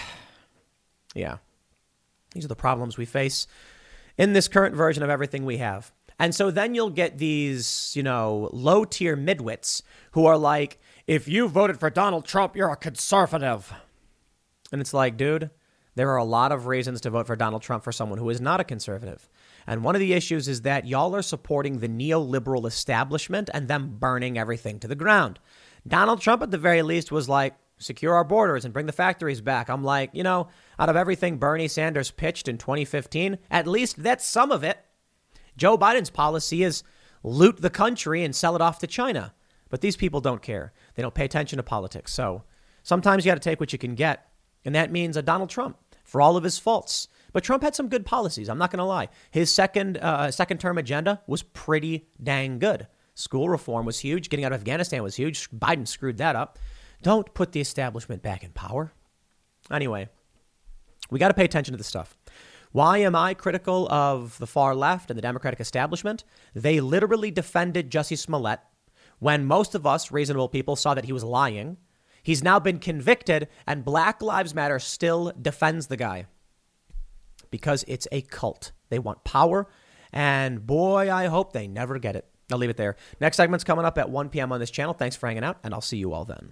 yeah, these are the problems we face in this current version of everything we have. And so then you'll get these, you know, low tier midwits who are like, if you voted for Donald Trump, you're a conservative. And it's like, dude, there are a lot of reasons to vote for Donald Trump for someone who is not a conservative. And one of the issues is that y'all are supporting the neoliberal establishment and them burning everything to the ground. Donald Trump, at the very least, was like, secure our borders and bring the factories back. I'm like, you know, out of everything Bernie Sanders pitched in twenty fifteen, at least that's some of it. Joe Biden's policy is loot the country and sell it off to China. But these people don't care. They don't pay attention to politics. So sometimes you got to take what you can get. And that means a Donald Trump for all of his faults. But Trump had some good policies. I'm not going to lie. His second uh, second term agenda was pretty dang good. School reform was huge. Getting out of Afghanistan was huge. Biden screwed that up. Don't put the establishment back in power. Anyway, we got to pay attention to this stuff. Why am I critical of the far left and the Democratic establishment? They literally defended Jussie Smollett, when most of us reasonable people saw that he was lying. He's now been convicted, and Black Lives Matter still defends the guy because it's a cult. They want power, and boy, I hope they never get it. I'll leave it there. Next segment's coming up at one p.m. on this channel. Thanks for hanging out, and I'll see you all then.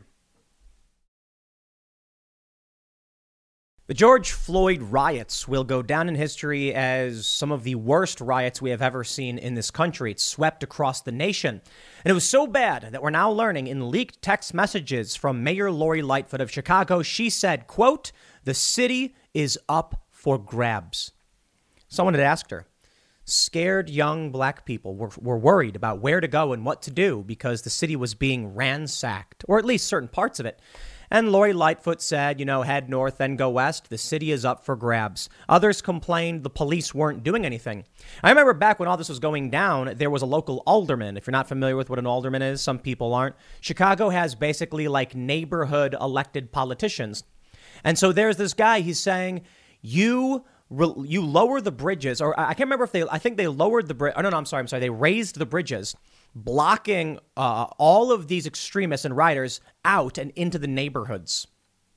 The George Floyd riots will go down in history as some of the worst riots we have ever seen in this country. It swept across the nation. And it was so bad that we're now learning in leaked text messages from Mayor Lori Lightfoot of Chicago. She said, quote, "The city is up for grabs." Someone had asked her. Scared young black people were, were worried about where to go and what to do because the city was being ransacked, or at least certain parts of it. And Lori Lightfoot said, you know, head north, then go west. The city is up for grabs. Others complained the police weren't doing anything. I remember back when all this was going down, there was a local alderman. If you're not familiar with what an alderman is, some people aren't. Chicago has basically like neighborhood elected politicians. And so there's this guy, he's saying, you you lower the bridges, or I can't remember if they, I think they lowered the bridge. Oh, no, no, I'm sorry, I'm sorry. They raised the bridges, blocking uh, all of these extremists and rioters out and into the neighborhoods.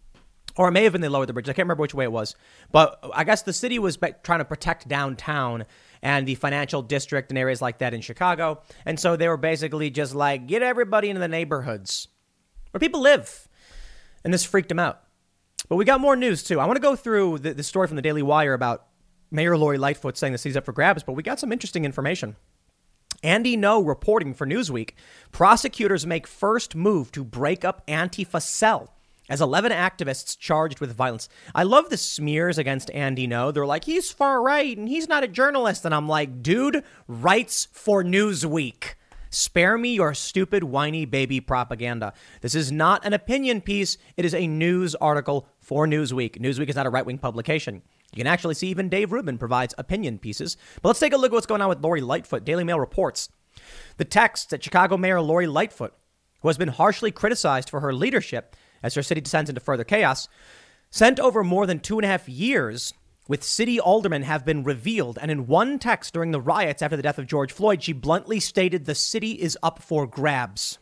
Or it may have been they lowered the bridge. I can't remember which way it was. But I guess the city was trying to protect downtown and the financial district and areas like that in Chicago. And so they were basically just like, get everybody into the neighborhoods where people live. And this freaked them out. But we got more news, too. I want to go through the, the story from the Daily Wire about Mayor Lori Lightfoot saying the city's up for grabs, but we got some interesting information. Andy Ngo reporting for Newsweek. Prosecutors make first move to break up Antifa cell as eleven activists charged with violence. I love the smears against Andy Ngo. They're like, he's far right and he's not a journalist. And I'm like, dude writes for Newsweek. Spare me your stupid, whiny baby propaganda. This is not an opinion piece. It is a news article for Newsweek. Newsweek is not a right-wing publication. You can actually see even Dave Rubin provides opinion pieces. But let's take a look at what's going on with Lori Lightfoot. Daily Mail reports the text that Chicago Mayor Lori Lightfoot, who has been harshly criticized for her leadership as her city descends into further chaos, sent over more than two and a half years with city aldermen have been revealed. And in one text during the riots after the death of George Floyd, she bluntly stated the city is up for grabs.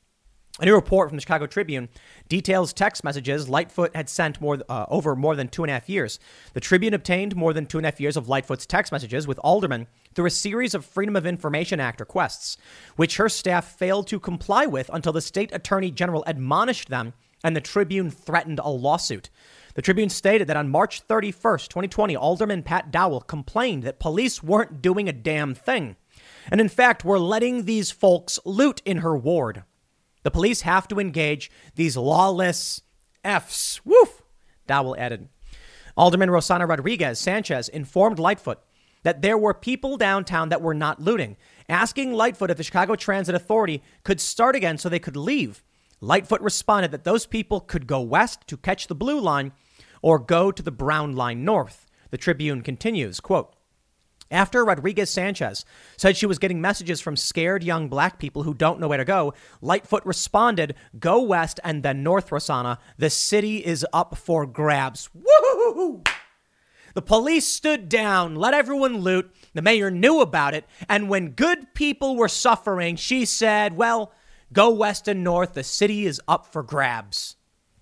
A new report from the Chicago Tribune details text messages Lightfoot had sent more uh, over more than two and a half years. The Tribune obtained more than two and a half years of Lightfoot's text messages with aldermen through a series of Freedom of Information Act requests, which her staff failed to comply with until the state attorney general admonished them and the Tribune threatened a lawsuit. The Tribune stated that on March thirty-first, twenty twenty, Alderman Pat Dowell complained that police weren't doing a damn thing. And in fact, were letting these folks loot in her ward. The police have to engage these lawless Fs. Woof, Dowell added. Alderman Rosana Rodriguez Sanchez informed Lightfoot that there were people downtown that were not looting, asking Lightfoot if the Chicago Transit Authority could start again so they could leave. Lightfoot responded that those people could go west to catch the blue line or go to the brown line north. The Tribune continues, quote, after Rodriguez Sanchez said she was getting messages from scared young black people who don't know where to go, Lightfoot responded, go west and then north, Rosanna. The city is up for grabs. Woo! The police stood down, let everyone loot. The mayor knew about it. And when good people were suffering, she said, well, go west and north. The city is up for grabs.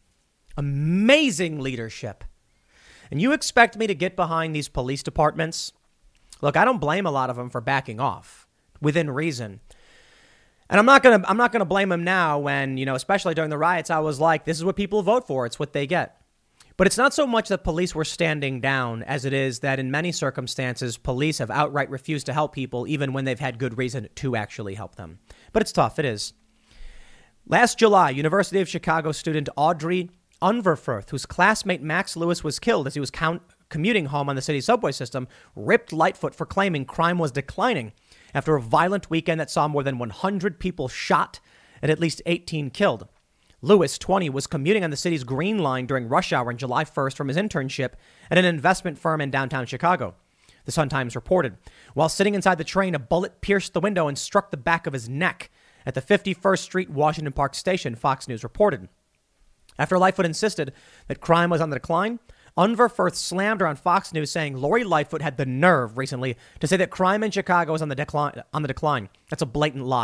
Amazing leadership. And you expect me to get behind these police departments? Look, I don't blame a lot of them for backing off within reason. And I'm not going to I'm not going to blame them now when, you know, especially during the riots, I was like, this is what people vote for. It's what they get. But it's not so much that police were standing down as it is that in many circumstances, police have outright refused to help people, even when they've had good reason to actually help them. But it's tough. It is. Last July, University of Chicago student Audrey Unverfurth, whose classmate Max Lewis was killed as he was count- commuting home on the city's subway system, ripped Lightfoot for claiming crime was declining after a violent weekend that saw more than one hundred people shot and at least eighteen killed. Lewis, twenty, was commuting on the city's Green Line during rush hour on July first from his internship at an investment firm in downtown Chicago. The Sun-Times reported. While sitting inside the train, a bullet pierced the window and struck the back of his neck at the fifty-first Street Washington Park station, Fox News reported. After Lightfoot insisted that crime was on the decline, Unverfurth slammed her on Fox News, saying Lori Lightfoot had the nerve recently to say that crime in Chicago is on the decline. On the decline. That's a blatant lie.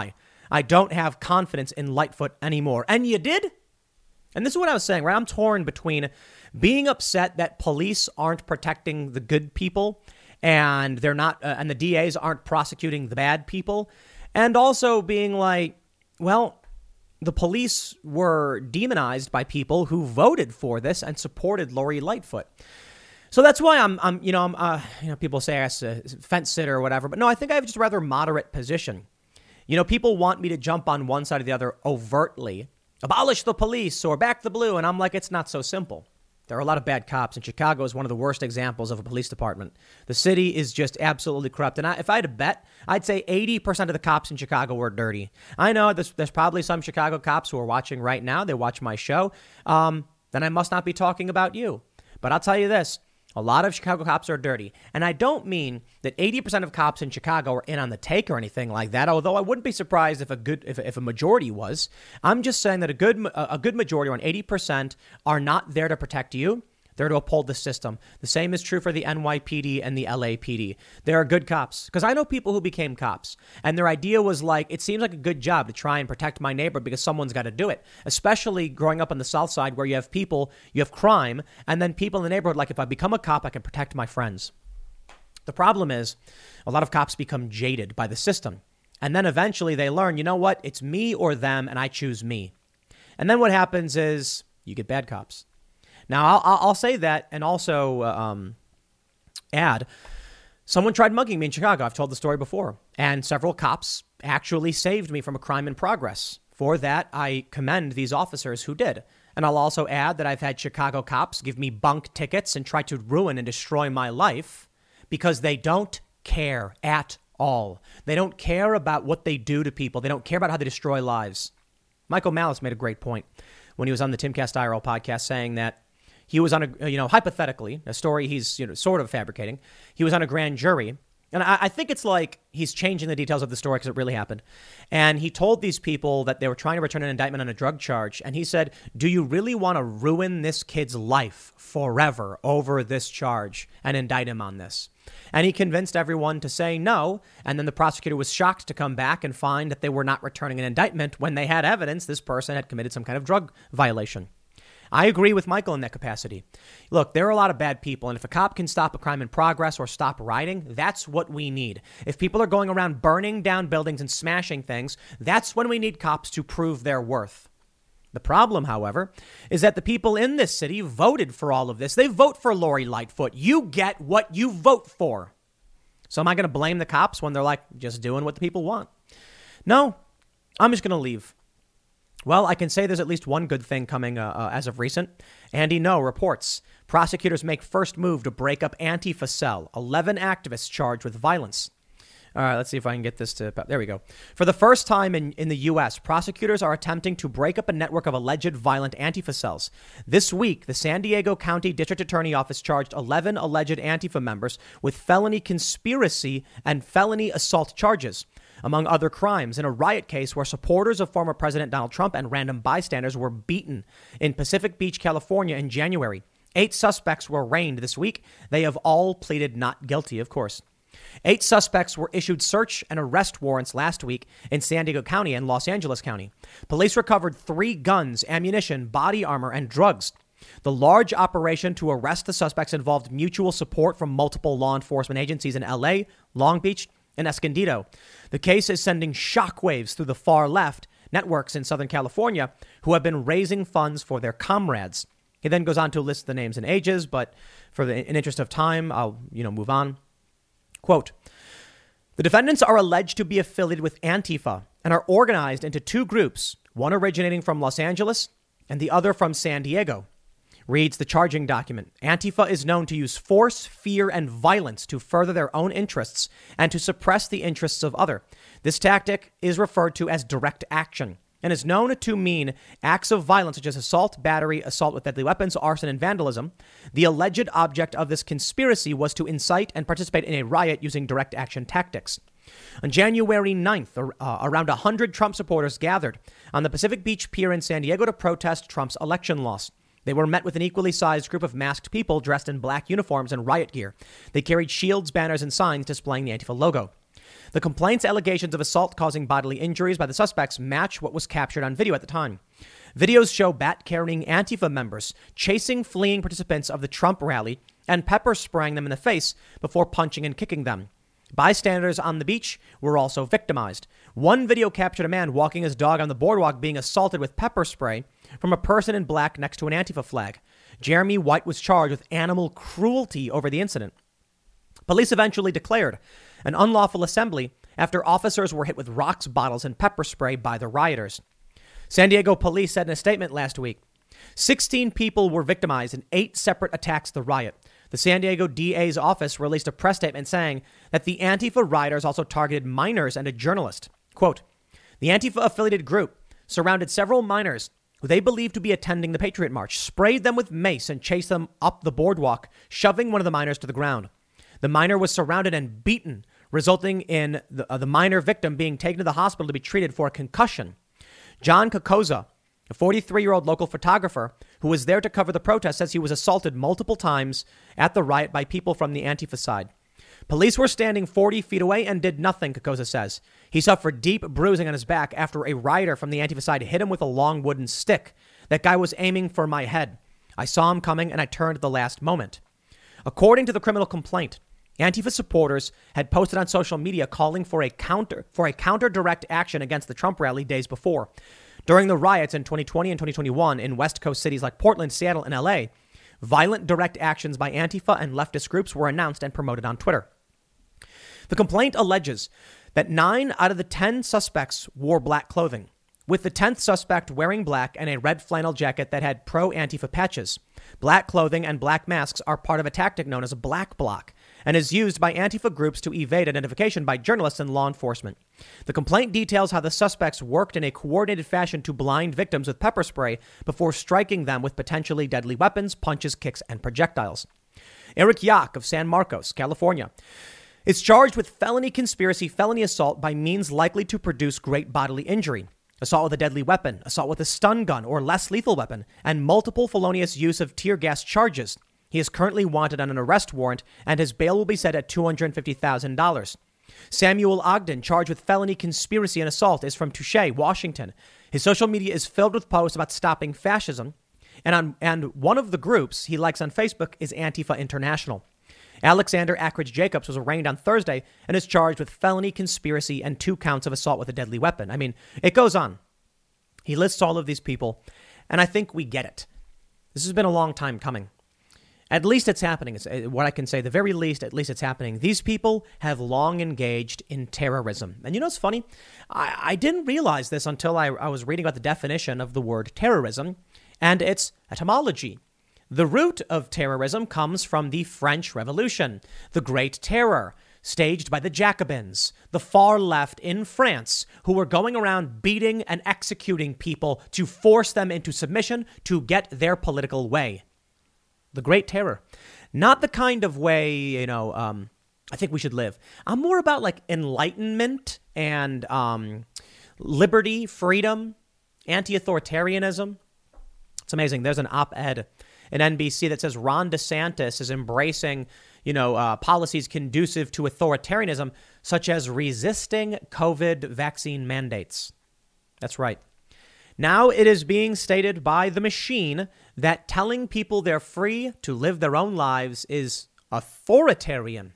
I don't have confidence in Lightfoot anymore. And you did? And this is what I was saying, right? I'm torn between being upset that police aren't protecting the good people and they're not, uh, and the D As aren't prosecuting the bad people, and also being like, well, the police were demonized by people who voted for this and supported Lori Lightfoot. So that's why I'm, I'm, you know, I'm, uh, you know, people say I'm a fence sitter or whatever, but no, I think I have just a rather moderate position. You know, people want me to jump on one side or the other overtly, abolish the police or back the blue, and I'm like, it's not so simple. There are a lot of bad cops, and Chicago is one of the worst examples of a police department. The city is just absolutely corrupt. And I, if I had to bet, I'd say eighty percent of the cops in Chicago were dirty. I know there's, there's probably some Chicago cops who are watching right now. They watch my show. Um, then I must not be talking about you. But I'll tell you this. A lot of Chicago cops are dirty. And I don't mean that eighty percent of cops in Chicago are in on the take or anything like that, although I wouldn't be surprised if a good if, if a majority was. I'm just saying that a good a good majority, around eighty percent, are not there to protect you. They're to uphold the system. The same is true for the N Y P D and the L A P D. There are good cops, because I know people who became cops, and their idea was like, it seems like a good job to try and protect my neighbor because someone's got to do it, especially growing up on the South Side where you have people, you have crime, and then people in the neighborhood, like, if I become a cop, I can protect my friends. The problem is a lot of cops become jaded by the system, and then eventually they learn, you know what, it's me or them, and I choose me. And then what happens is you get bad cops. Now, I'll, I'll say that and also uh, um, add, someone tried mugging me in Chicago. I've told the story before. And several cops actually saved me from a crime in progress. For that, I commend these officers who did. And I'll also add that I've had Chicago cops give me bunk tickets and try to ruin and destroy my life because they don't care at all. They don't care about what they do to people. They don't care about how they destroy lives. Michael Malice made a great point when he was on the Timcast I R L podcast saying that he was on a, you know, hypothetically, a story he's, you know, sort of fabricating. He was on a grand jury. And I, I think it's like he's changing the details of the story because it really happened. And he told these people that they were trying to return an indictment on a drug charge. And he said, do you really want to ruin this kid's life forever over this charge and indict him on this? And he convinced everyone to say no. And then the prosecutor was shocked to come back and find that they were not returning an indictment when they had evidence this person had committed some kind of drug violation. I agree with Michael in that capacity. Look, there are a lot of bad people, and if a cop can stop a crime in progress or stop rioting, that's what we need. If people are going around burning down buildings and smashing things, that's when we need cops to prove their worth. The problem, however, is that the people in this city voted for all of this. They vote for Lori Lightfoot. You get what you vote for. So am I going to blame the cops when they're like just doing what the people want? No, I'm just going to leave. Well, I can say there's at least one good thing coming uh, uh, as of recent. Andy No reports prosecutors make first move to break up Antifa cell. eleven activists charged with violence. All right, let's see if I can get this to... There we go. For the first time in, in the U S, prosecutors are attempting to break up a network of alleged violent Antifa cells. This week, the San Diego County District Attorney Office charged eleven alleged Antifa members with felony conspiracy and felony assault charges, among other crimes, in a riot case where supporters of former President Donald Trump and random bystanders were beaten in Pacific Beach, California in January. Eight suspects were arraigned this week. They have all pleaded not guilty, of course. Eight suspects were issued search and arrest warrants last week in San Diego County and Los Angeles County. Police recovered three guns, ammunition, body armor, and drugs. The large operation to arrest the suspects involved mutual support from multiple law enforcement agencies in L A, Long Beach, and Escondido. The case is sending shockwaves through the far left networks in Southern California who have been raising funds for their comrades. He then goes on to list the names and ages, but for the in interest of time, I'll, you know, move on. Quote, the defendants are alleged to be affiliated with Antifa and are organized into two groups, one originating from Los Angeles and the other from San Diego. Reads the charging document. Antifa is known to use force, fear, and violence to further their own interests and to suppress the interests of others. This tactic is referred to as direct action and is known to mean acts of violence such as assault, battery, assault with deadly weapons, arson, and vandalism. The alleged object of this conspiracy was to incite and participate in a riot using direct action tactics. On January ninth, uh, around one hundred Trump supporters gathered on the Pacific Beach Pier in San Diego to protest Trump's election loss. They were met with an equally sized group of masked people dressed in black uniforms and riot gear. They carried shields, banners, and signs displaying the Antifa logo. The complaint's allegations of assault causing bodily injuries by the suspects match what was captured on video at the time. Videos show bat-carrying Antifa members chasing fleeing participants of the Trump rally and pepper spraying them in the face before punching and kicking them. Bystanders on the beach were also victimized. One video captured a man walking his dog on the boardwalk being assaulted with pepper spray from a person in black next to an Antifa flag. Jeremy White was charged with animal cruelty over the incident. Police eventually declared an unlawful assembly after officers were hit with rocks, bottles, and pepper spray by the rioters. San Diego police said in a statement last week, sixteen people were victimized in eight separate attacks the riot. The San Diego D A's office released a press statement saying that the Antifa rioters also targeted minors and a journalist. Quote, the Antifa-affiliated group surrounded several minors who they believed to be attending the Patriot March, sprayed them with mace and chased them up the boardwalk, shoving one of the minors to the ground. The minor was surrounded and beaten, resulting in the, uh, the minor victim being taken to the hospital to be treated for a concussion. John Kokoza, a forty-three-year-old local photographer who was there to cover the protest, says he was assaulted multiple times at the riot by people from the Antifa side. Police were standing forty feet away and did nothing, Kokoza says. He suffered deep bruising on his back after a rioter from the Antifa side hit him with a long wooden stick. That guy was aiming for my head. I saw him coming and I turned at the last moment. According to the criminal complaint, Antifa supporters had posted on social media calling for a counter for a counter direct action against the Trump rally days before. During the riots in twenty twenty and twenty twenty-one in West Coast cities like Portland, Seattle, and L A, violent direct actions by Antifa and leftist groups were announced and promoted on Twitter. The complaint alleges that nine out of the ten suspects wore black clothing, with the tenth suspect wearing black and a red flannel jacket that had pro-Antifa patches. Black clothing and black masks are part of a tactic known as a black bloc and is used by Antifa groups to evade identification by journalists and law enforcement. The complaint details how the suspects worked in a coordinated fashion to blind victims with pepper spray before striking them with potentially deadly weapons, punches, kicks, and projectiles. Eric Yak of San Marcos, California, is charged with felony conspiracy, felony assault by means likely to produce great bodily injury, assault with a deadly weapon, assault with a stun gun or less lethal weapon, and multiple felonious use of tear gas charges. He is currently wanted on an arrest warrant, and his bail will be set at two hundred fifty thousand dollars. Samuel Ogden, charged with felony conspiracy and assault, is from Touche, Washington. His social media is filled with posts about stopping fascism, and on and one of the groups he likes on Facebook is Antifa International. Alexander Ackridge Jacobs was arraigned on Thursday and is charged with felony conspiracy and two counts of assault with a deadly weapon. I mean, it goes on. He lists all of these people, and I think we get it. This has been a long time coming. At least it's happening. It's what I can say. The very least, at least it's happening. These people have long engaged in terrorism. And you know what's funny? I, I didn't realize this until I, I was reading about the definition of the word terrorism and its etymology. The root of terrorism comes from the French Revolution, the Great Terror, staged by the Jacobins, the far left in France, who were going around beating and executing people to force them into submission to get their political way. The Great Terror. Not the kind of way, you know, um, I think we should live. I'm more about like enlightenment and um, liberty, freedom, anti-authoritarianism. It's amazing. There's an op-ed in N B C that says Ron DeSantis is embracing, you know, uh, policies conducive to authoritarianism, such as resisting COVID vaccine mandates. That's right. Now it is being stated by the machine that telling people they're free to live their own lives is authoritarian.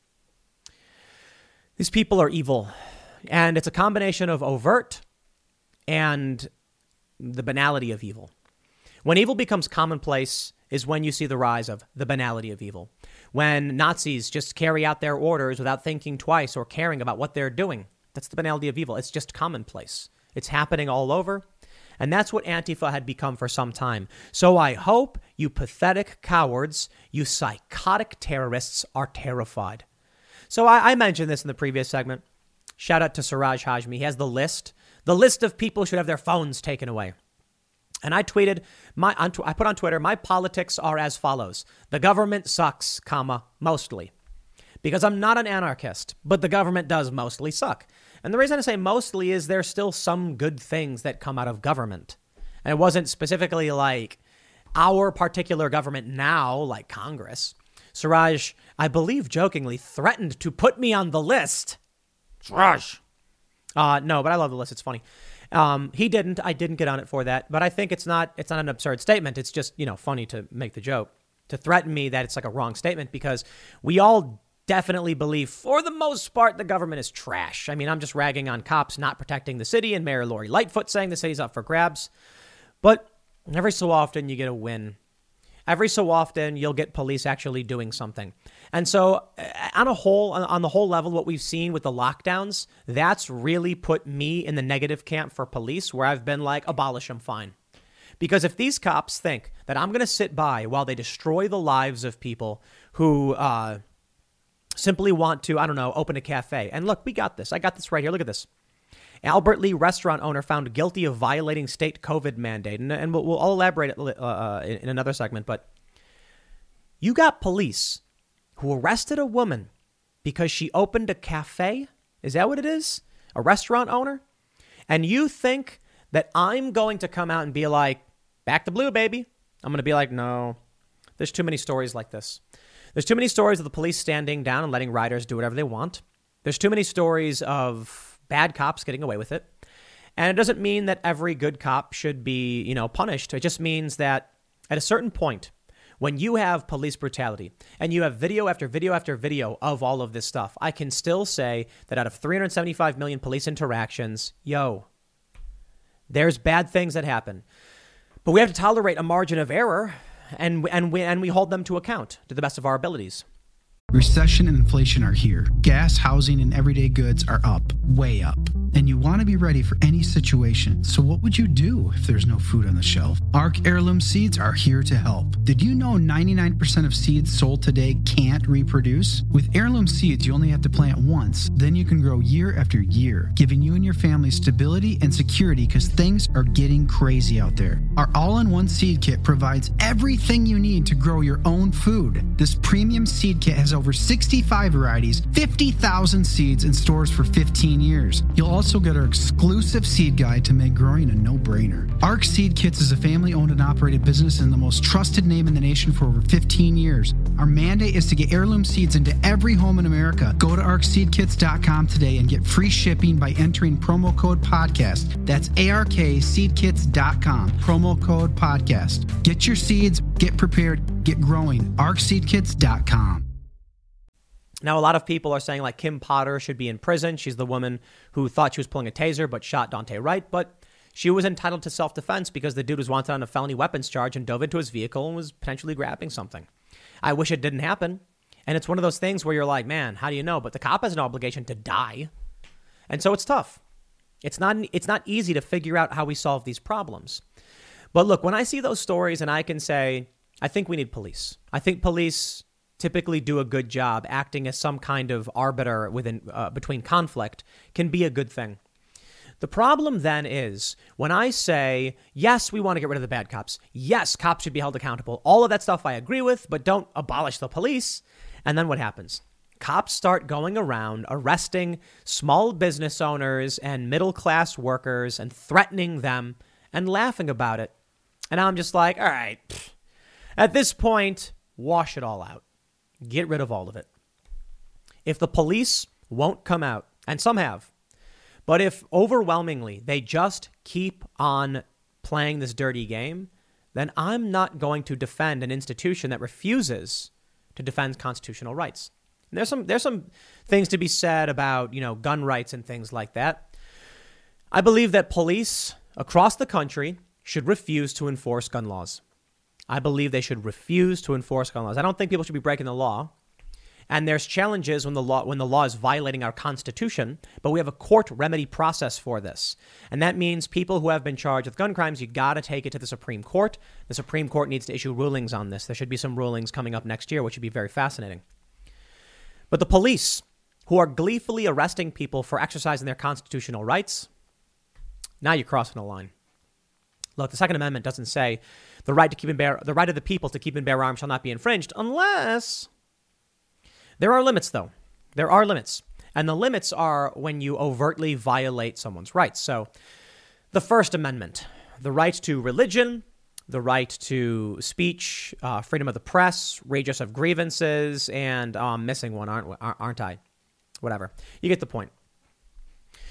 These people are evil, and it's a combination of overt and the banality of evil. When evil becomes commonplace is when you see the rise of the banality of evil. When Nazis just carry out their orders without thinking twice or caring about what they're doing. That's the banality of evil. It's just commonplace. It's happening all over. And that's what Antifa had become for some time. So I hope you pathetic cowards, you psychotic terrorists are terrified. So I, I mentioned this in the previous segment. Shout out to Siraj Hashmi. He has the list. The list of people who should have their phones taken away. And I tweeted, my I put on Twitter, my politics are as follows. The government sucks, comma, mostly. Because I'm not an anarchist, but the government does mostly suck. And the reason I say mostly is there's still some good things that come out of government. And it wasn't specifically like our particular government now, like Congress. Siraj, I believe jokingly, threatened to put me on the list Trash. Uh, no, but I love the list. It's funny. Um, he didn't. I didn't get on it for that. But I think it's not. It's not an absurd statement. It's just, you know, funny to make the joke, to threaten me that it's like a wrong statement, because we all definitely believe, for the most part, the government is trash. I mean, I'm just ragging on cops not protecting the city and Mayor Lori Lightfoot saying the city's up for grabs. But every so often you get a win. Every so often you'll get police actually doing something. And so on a whole, on the whole level, what we've seen with the lockdowns, that's really put me in the negative camp for police, where I've been like, abolish them, fine. Because if these cops think that I'm going to sit by while they destroy the lives of people who uh, simply want to, I don't know, open a cafe. And look, we got this. I got this right here. Look at this. Albert Lee restaurant owner found guilty of violating state COVID mandate. And, and we'll, we'll I'll elaborate uh, in, in another segment. But you got police who arrested a woman because she opened a cafe. Is that what it is? A restaurant owner? And you think that I'm going to come out and be like, back to blue, baby? I'm going to be like, no, there's too many stories like this. There's too many stories of the police standing down and letting riders do whatever they want. There's too many stories of bad cops getting away with it. And it doesn't mean that every good cop should be, you know, punished. It just means that at a certain point, when you have police brutality and you have video after video after video of all of this stuff, I can still say that out of three hundred seventy-five million police interactions, yo, there's bad things that happen. But we have to tolerate a margin of error, and and we, and we hold them to account to the best of our abilities. Recession and inflation are here. Gas, housing, and everyday goods are up, way up. And you want to be ready for any situation. So what would you do if there's no food on the shelf? Arc Heirloom Seeds are here to help. Did you know ninety-nine percent of seeds sold today can't reproduce? With Heirloom Seeds, you only have to plant once. Then you can grow year after year, giving you and your family stability and security, because things are getting crazy out there. Our all-in-one seed kit provides everything you need to grow your own food. This premium seed kit has over sixty-five varieties, fifty thousand seeds, and stores for fifteen years. You'll also get our exclusive seed guide to make growing a no-brainer. Arc Seed Kits is a family-owned and operated business and the most trusted name in the nation for over fifteen years. Our mandate is to get heirloom seeds into every home in America. Go to arc seed kits dot com today and get free shipping by entering promo code podcast. That's A R K seed kits dot com, promo code podcast. Get your seeds, get prepared, get growing. arc seed kits dot com. Now, a lot of people are saying like Kim Potter should be in prison. She's the woman who thought she was pulling a taser but shot Daunte Wright. But she was entitled to self-defense because the dude was wanted on a felony weapons charge and dove into his vehicle and was potentially grabbing something. I wish it didn't happen. And it's one of those things where you're like, man, how do you know? But the cop has an obligation to die. And so it's tough. It's not, it's not easy to figure out how we solve these problems. But look, when I see those stories and I can say, I think we need police. I think police typically do a good job acting as some kind of arbiter within uh, between conflict, can be a good thing. The problem then is when I say, yes, we want to get rid of the bad cops. Yes, cops should be held accountable. All of that stuff I agree with, but don't abolish the police. And then what happens? Cops start going around arresting small business owners and middle-class workers and threatening them and laughing about it. And I'm just like, all right, pfft. At this point, wash it all out. Get rid of all of it. If the police won't come out, and some have, but if overwhelmingly they just keep on playing this dirty game, then I'm not going to defend an institution that refuses to defend constitutional rights. And there's some there's some things to be said about, you know, gun rights and things like that. I believe that police across the country should refuse to enforce gun laws. I believe they should refuse to enforce gun laws. I don't think people should be breaking the law. And there's challenges when the law when the law is violating our Constitution, but we have a court remedy process for this. And that means people who have been charged with gun crimes, you got to take it to the Supreme Court. The Supreme Court needs to issue rulings on this. There should be some rulings coming up next year, which would be very fascinating. But the police, who are gleefully arresting people for exercising their constitutional rights, now you're crossing a line. Look, the Second Amendment doesn't say the right to keep and bear the right of the people to keep and bear arms shall not be infringed, unless there are limits, though. There are limits. And the limits are when you overtly violate someone's rights. So the First Amendment, the right to religion, the right to speech, uh, freedom of the press, redress of grievances, and oh, I'm missing one, aren't, aren't I? Whatever. You get the point.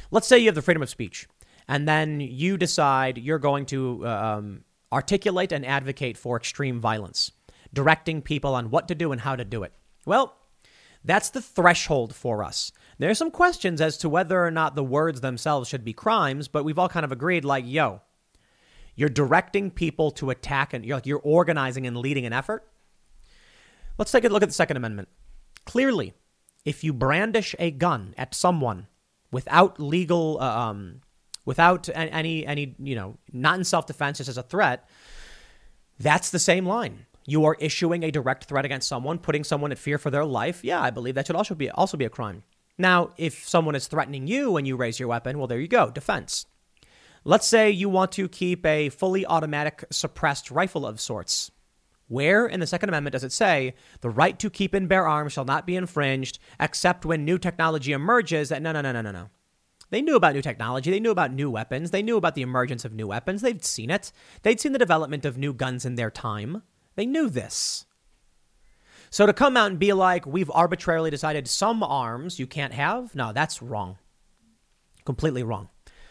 let's say you have the freedom of speech, and then you decide you're going to um, articulate and advocate for extreme violence, directing people on what to do and how to do it. Well, that's the threshold for us. There's some questions as to whether or not the words themselves should be crimes, but we've all kind of agreed, like, yo, you're directing people to attack, and you're like you're organizing and leading an effort. Let's take a look at the Second Amendment. Clearly, if you brandish a gun at someone without legal, uh, um, without any, any, you know, not in self-defense, just as a threat, that's the same line. You are issuing a direct threat against someone, putting someone at fear for their life. Yeah, I believe that should also be also be a crime. Now, if someone is threatening you and you raise your weapon, well, there you go, defense. Let's say you want to keep a fully automatic suppressed rifle of sorts. Where in the Second Amendment does it say the right to keep and bear arms shall not be infringed except when new technology emerges? That no, no, no, no, no, no. They knew about new technology. They knew about new weapons. They knew about the emergence of new weapons. They'd seen it. They'd seen the development of new guns in their time. They knew this. So to come out and be like, we've arbitrarily decided some arms you can't have, no, that's wrong. Completely wrong.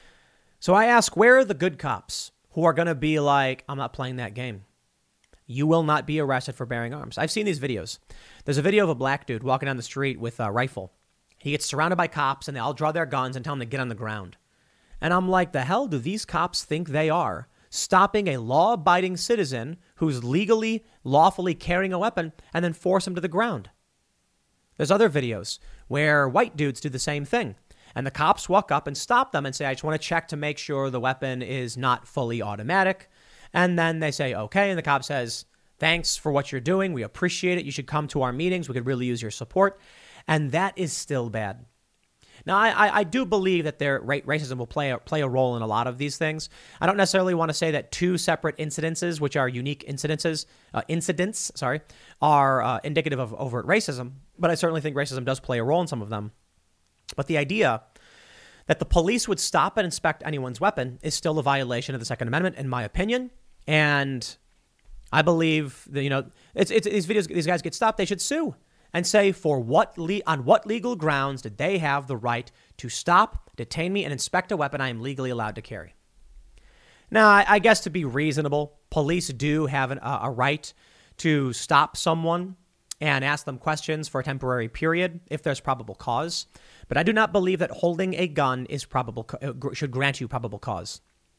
So I ask, where are the good cops who are going to be like, I'm not playing that game? You will not be arrested for bearing arms. I've seen these videos. There's a video of a black dude walking down the street with a rifle. He gets surrounded by cops and they all draw their guns and tell him to get on the ground. And I'm like, the hell do these cops think they are? Stopping a law-abiding citizen who's legally, lawfully carrying a weapon and then force him to the ground. There's other videos where white dudes do the same thing. And the cops walk up and stop them and say, I just want to check to make sure the weapon is not fully automatic. And then they say, okay. And the cop says, thanks for what you're doing. We appreciate it. You should come to our meetings. We could really use your support. And that is still bad. Now, I, I do believe that their racism will play a, play a role in a lot of these things. I don't necessarily want to say that two separate incidences, which are unique incidences, uh, incidents, sorry, are uh, indicative of overt racism. But I certainly think racism does play a role in some of them. But the idea that the police would stop and inspect anyone's weapon is still a violation of the Second Amendment, in my opinion. And I believe that, you know, it's, it's these videos, these guys get stopped, they should sue and say for what le- on what legal grounds did they have the right to stop, detain me, and inspect a weapon I am legally allowed to carry. Now, I, I guess to be reasonable, police do have an, uh, a right to stop someone and ask them questions for a temporary period if there's probable cause. But I do not believe that holding a gun is probable co- should grant you probable cause.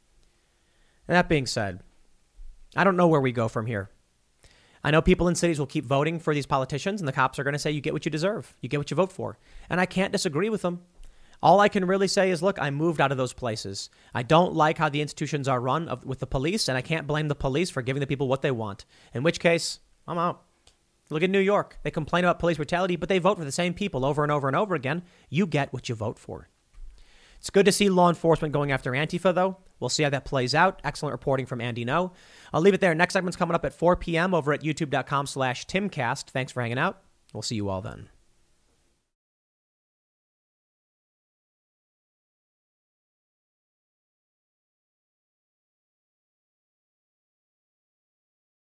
And that being said, I don't know where we go from here. I know people in cities will keep voting for these politicians, and the cops are going to say, you get what you deserve. You get what you vote for. And I can't disagree with them. All I can really say is, look, I moved out of those places. I don't like how the institutions are run of, with the police, and I can't blame the police for giving the people what they want. In which case, I'm out. Look at New York. They complain about police brutality, but they vote for the same people over and over and over again. You get what you vote for. It's good to see law enforcement going after Antifa, though. We'll see how that plays out. Excellent reporting from Andy No. I'll leave it there. Next segment's coming up at four p.m. over at youtube.com slash Timcast. Thanks for hanging out. We'll see you all then.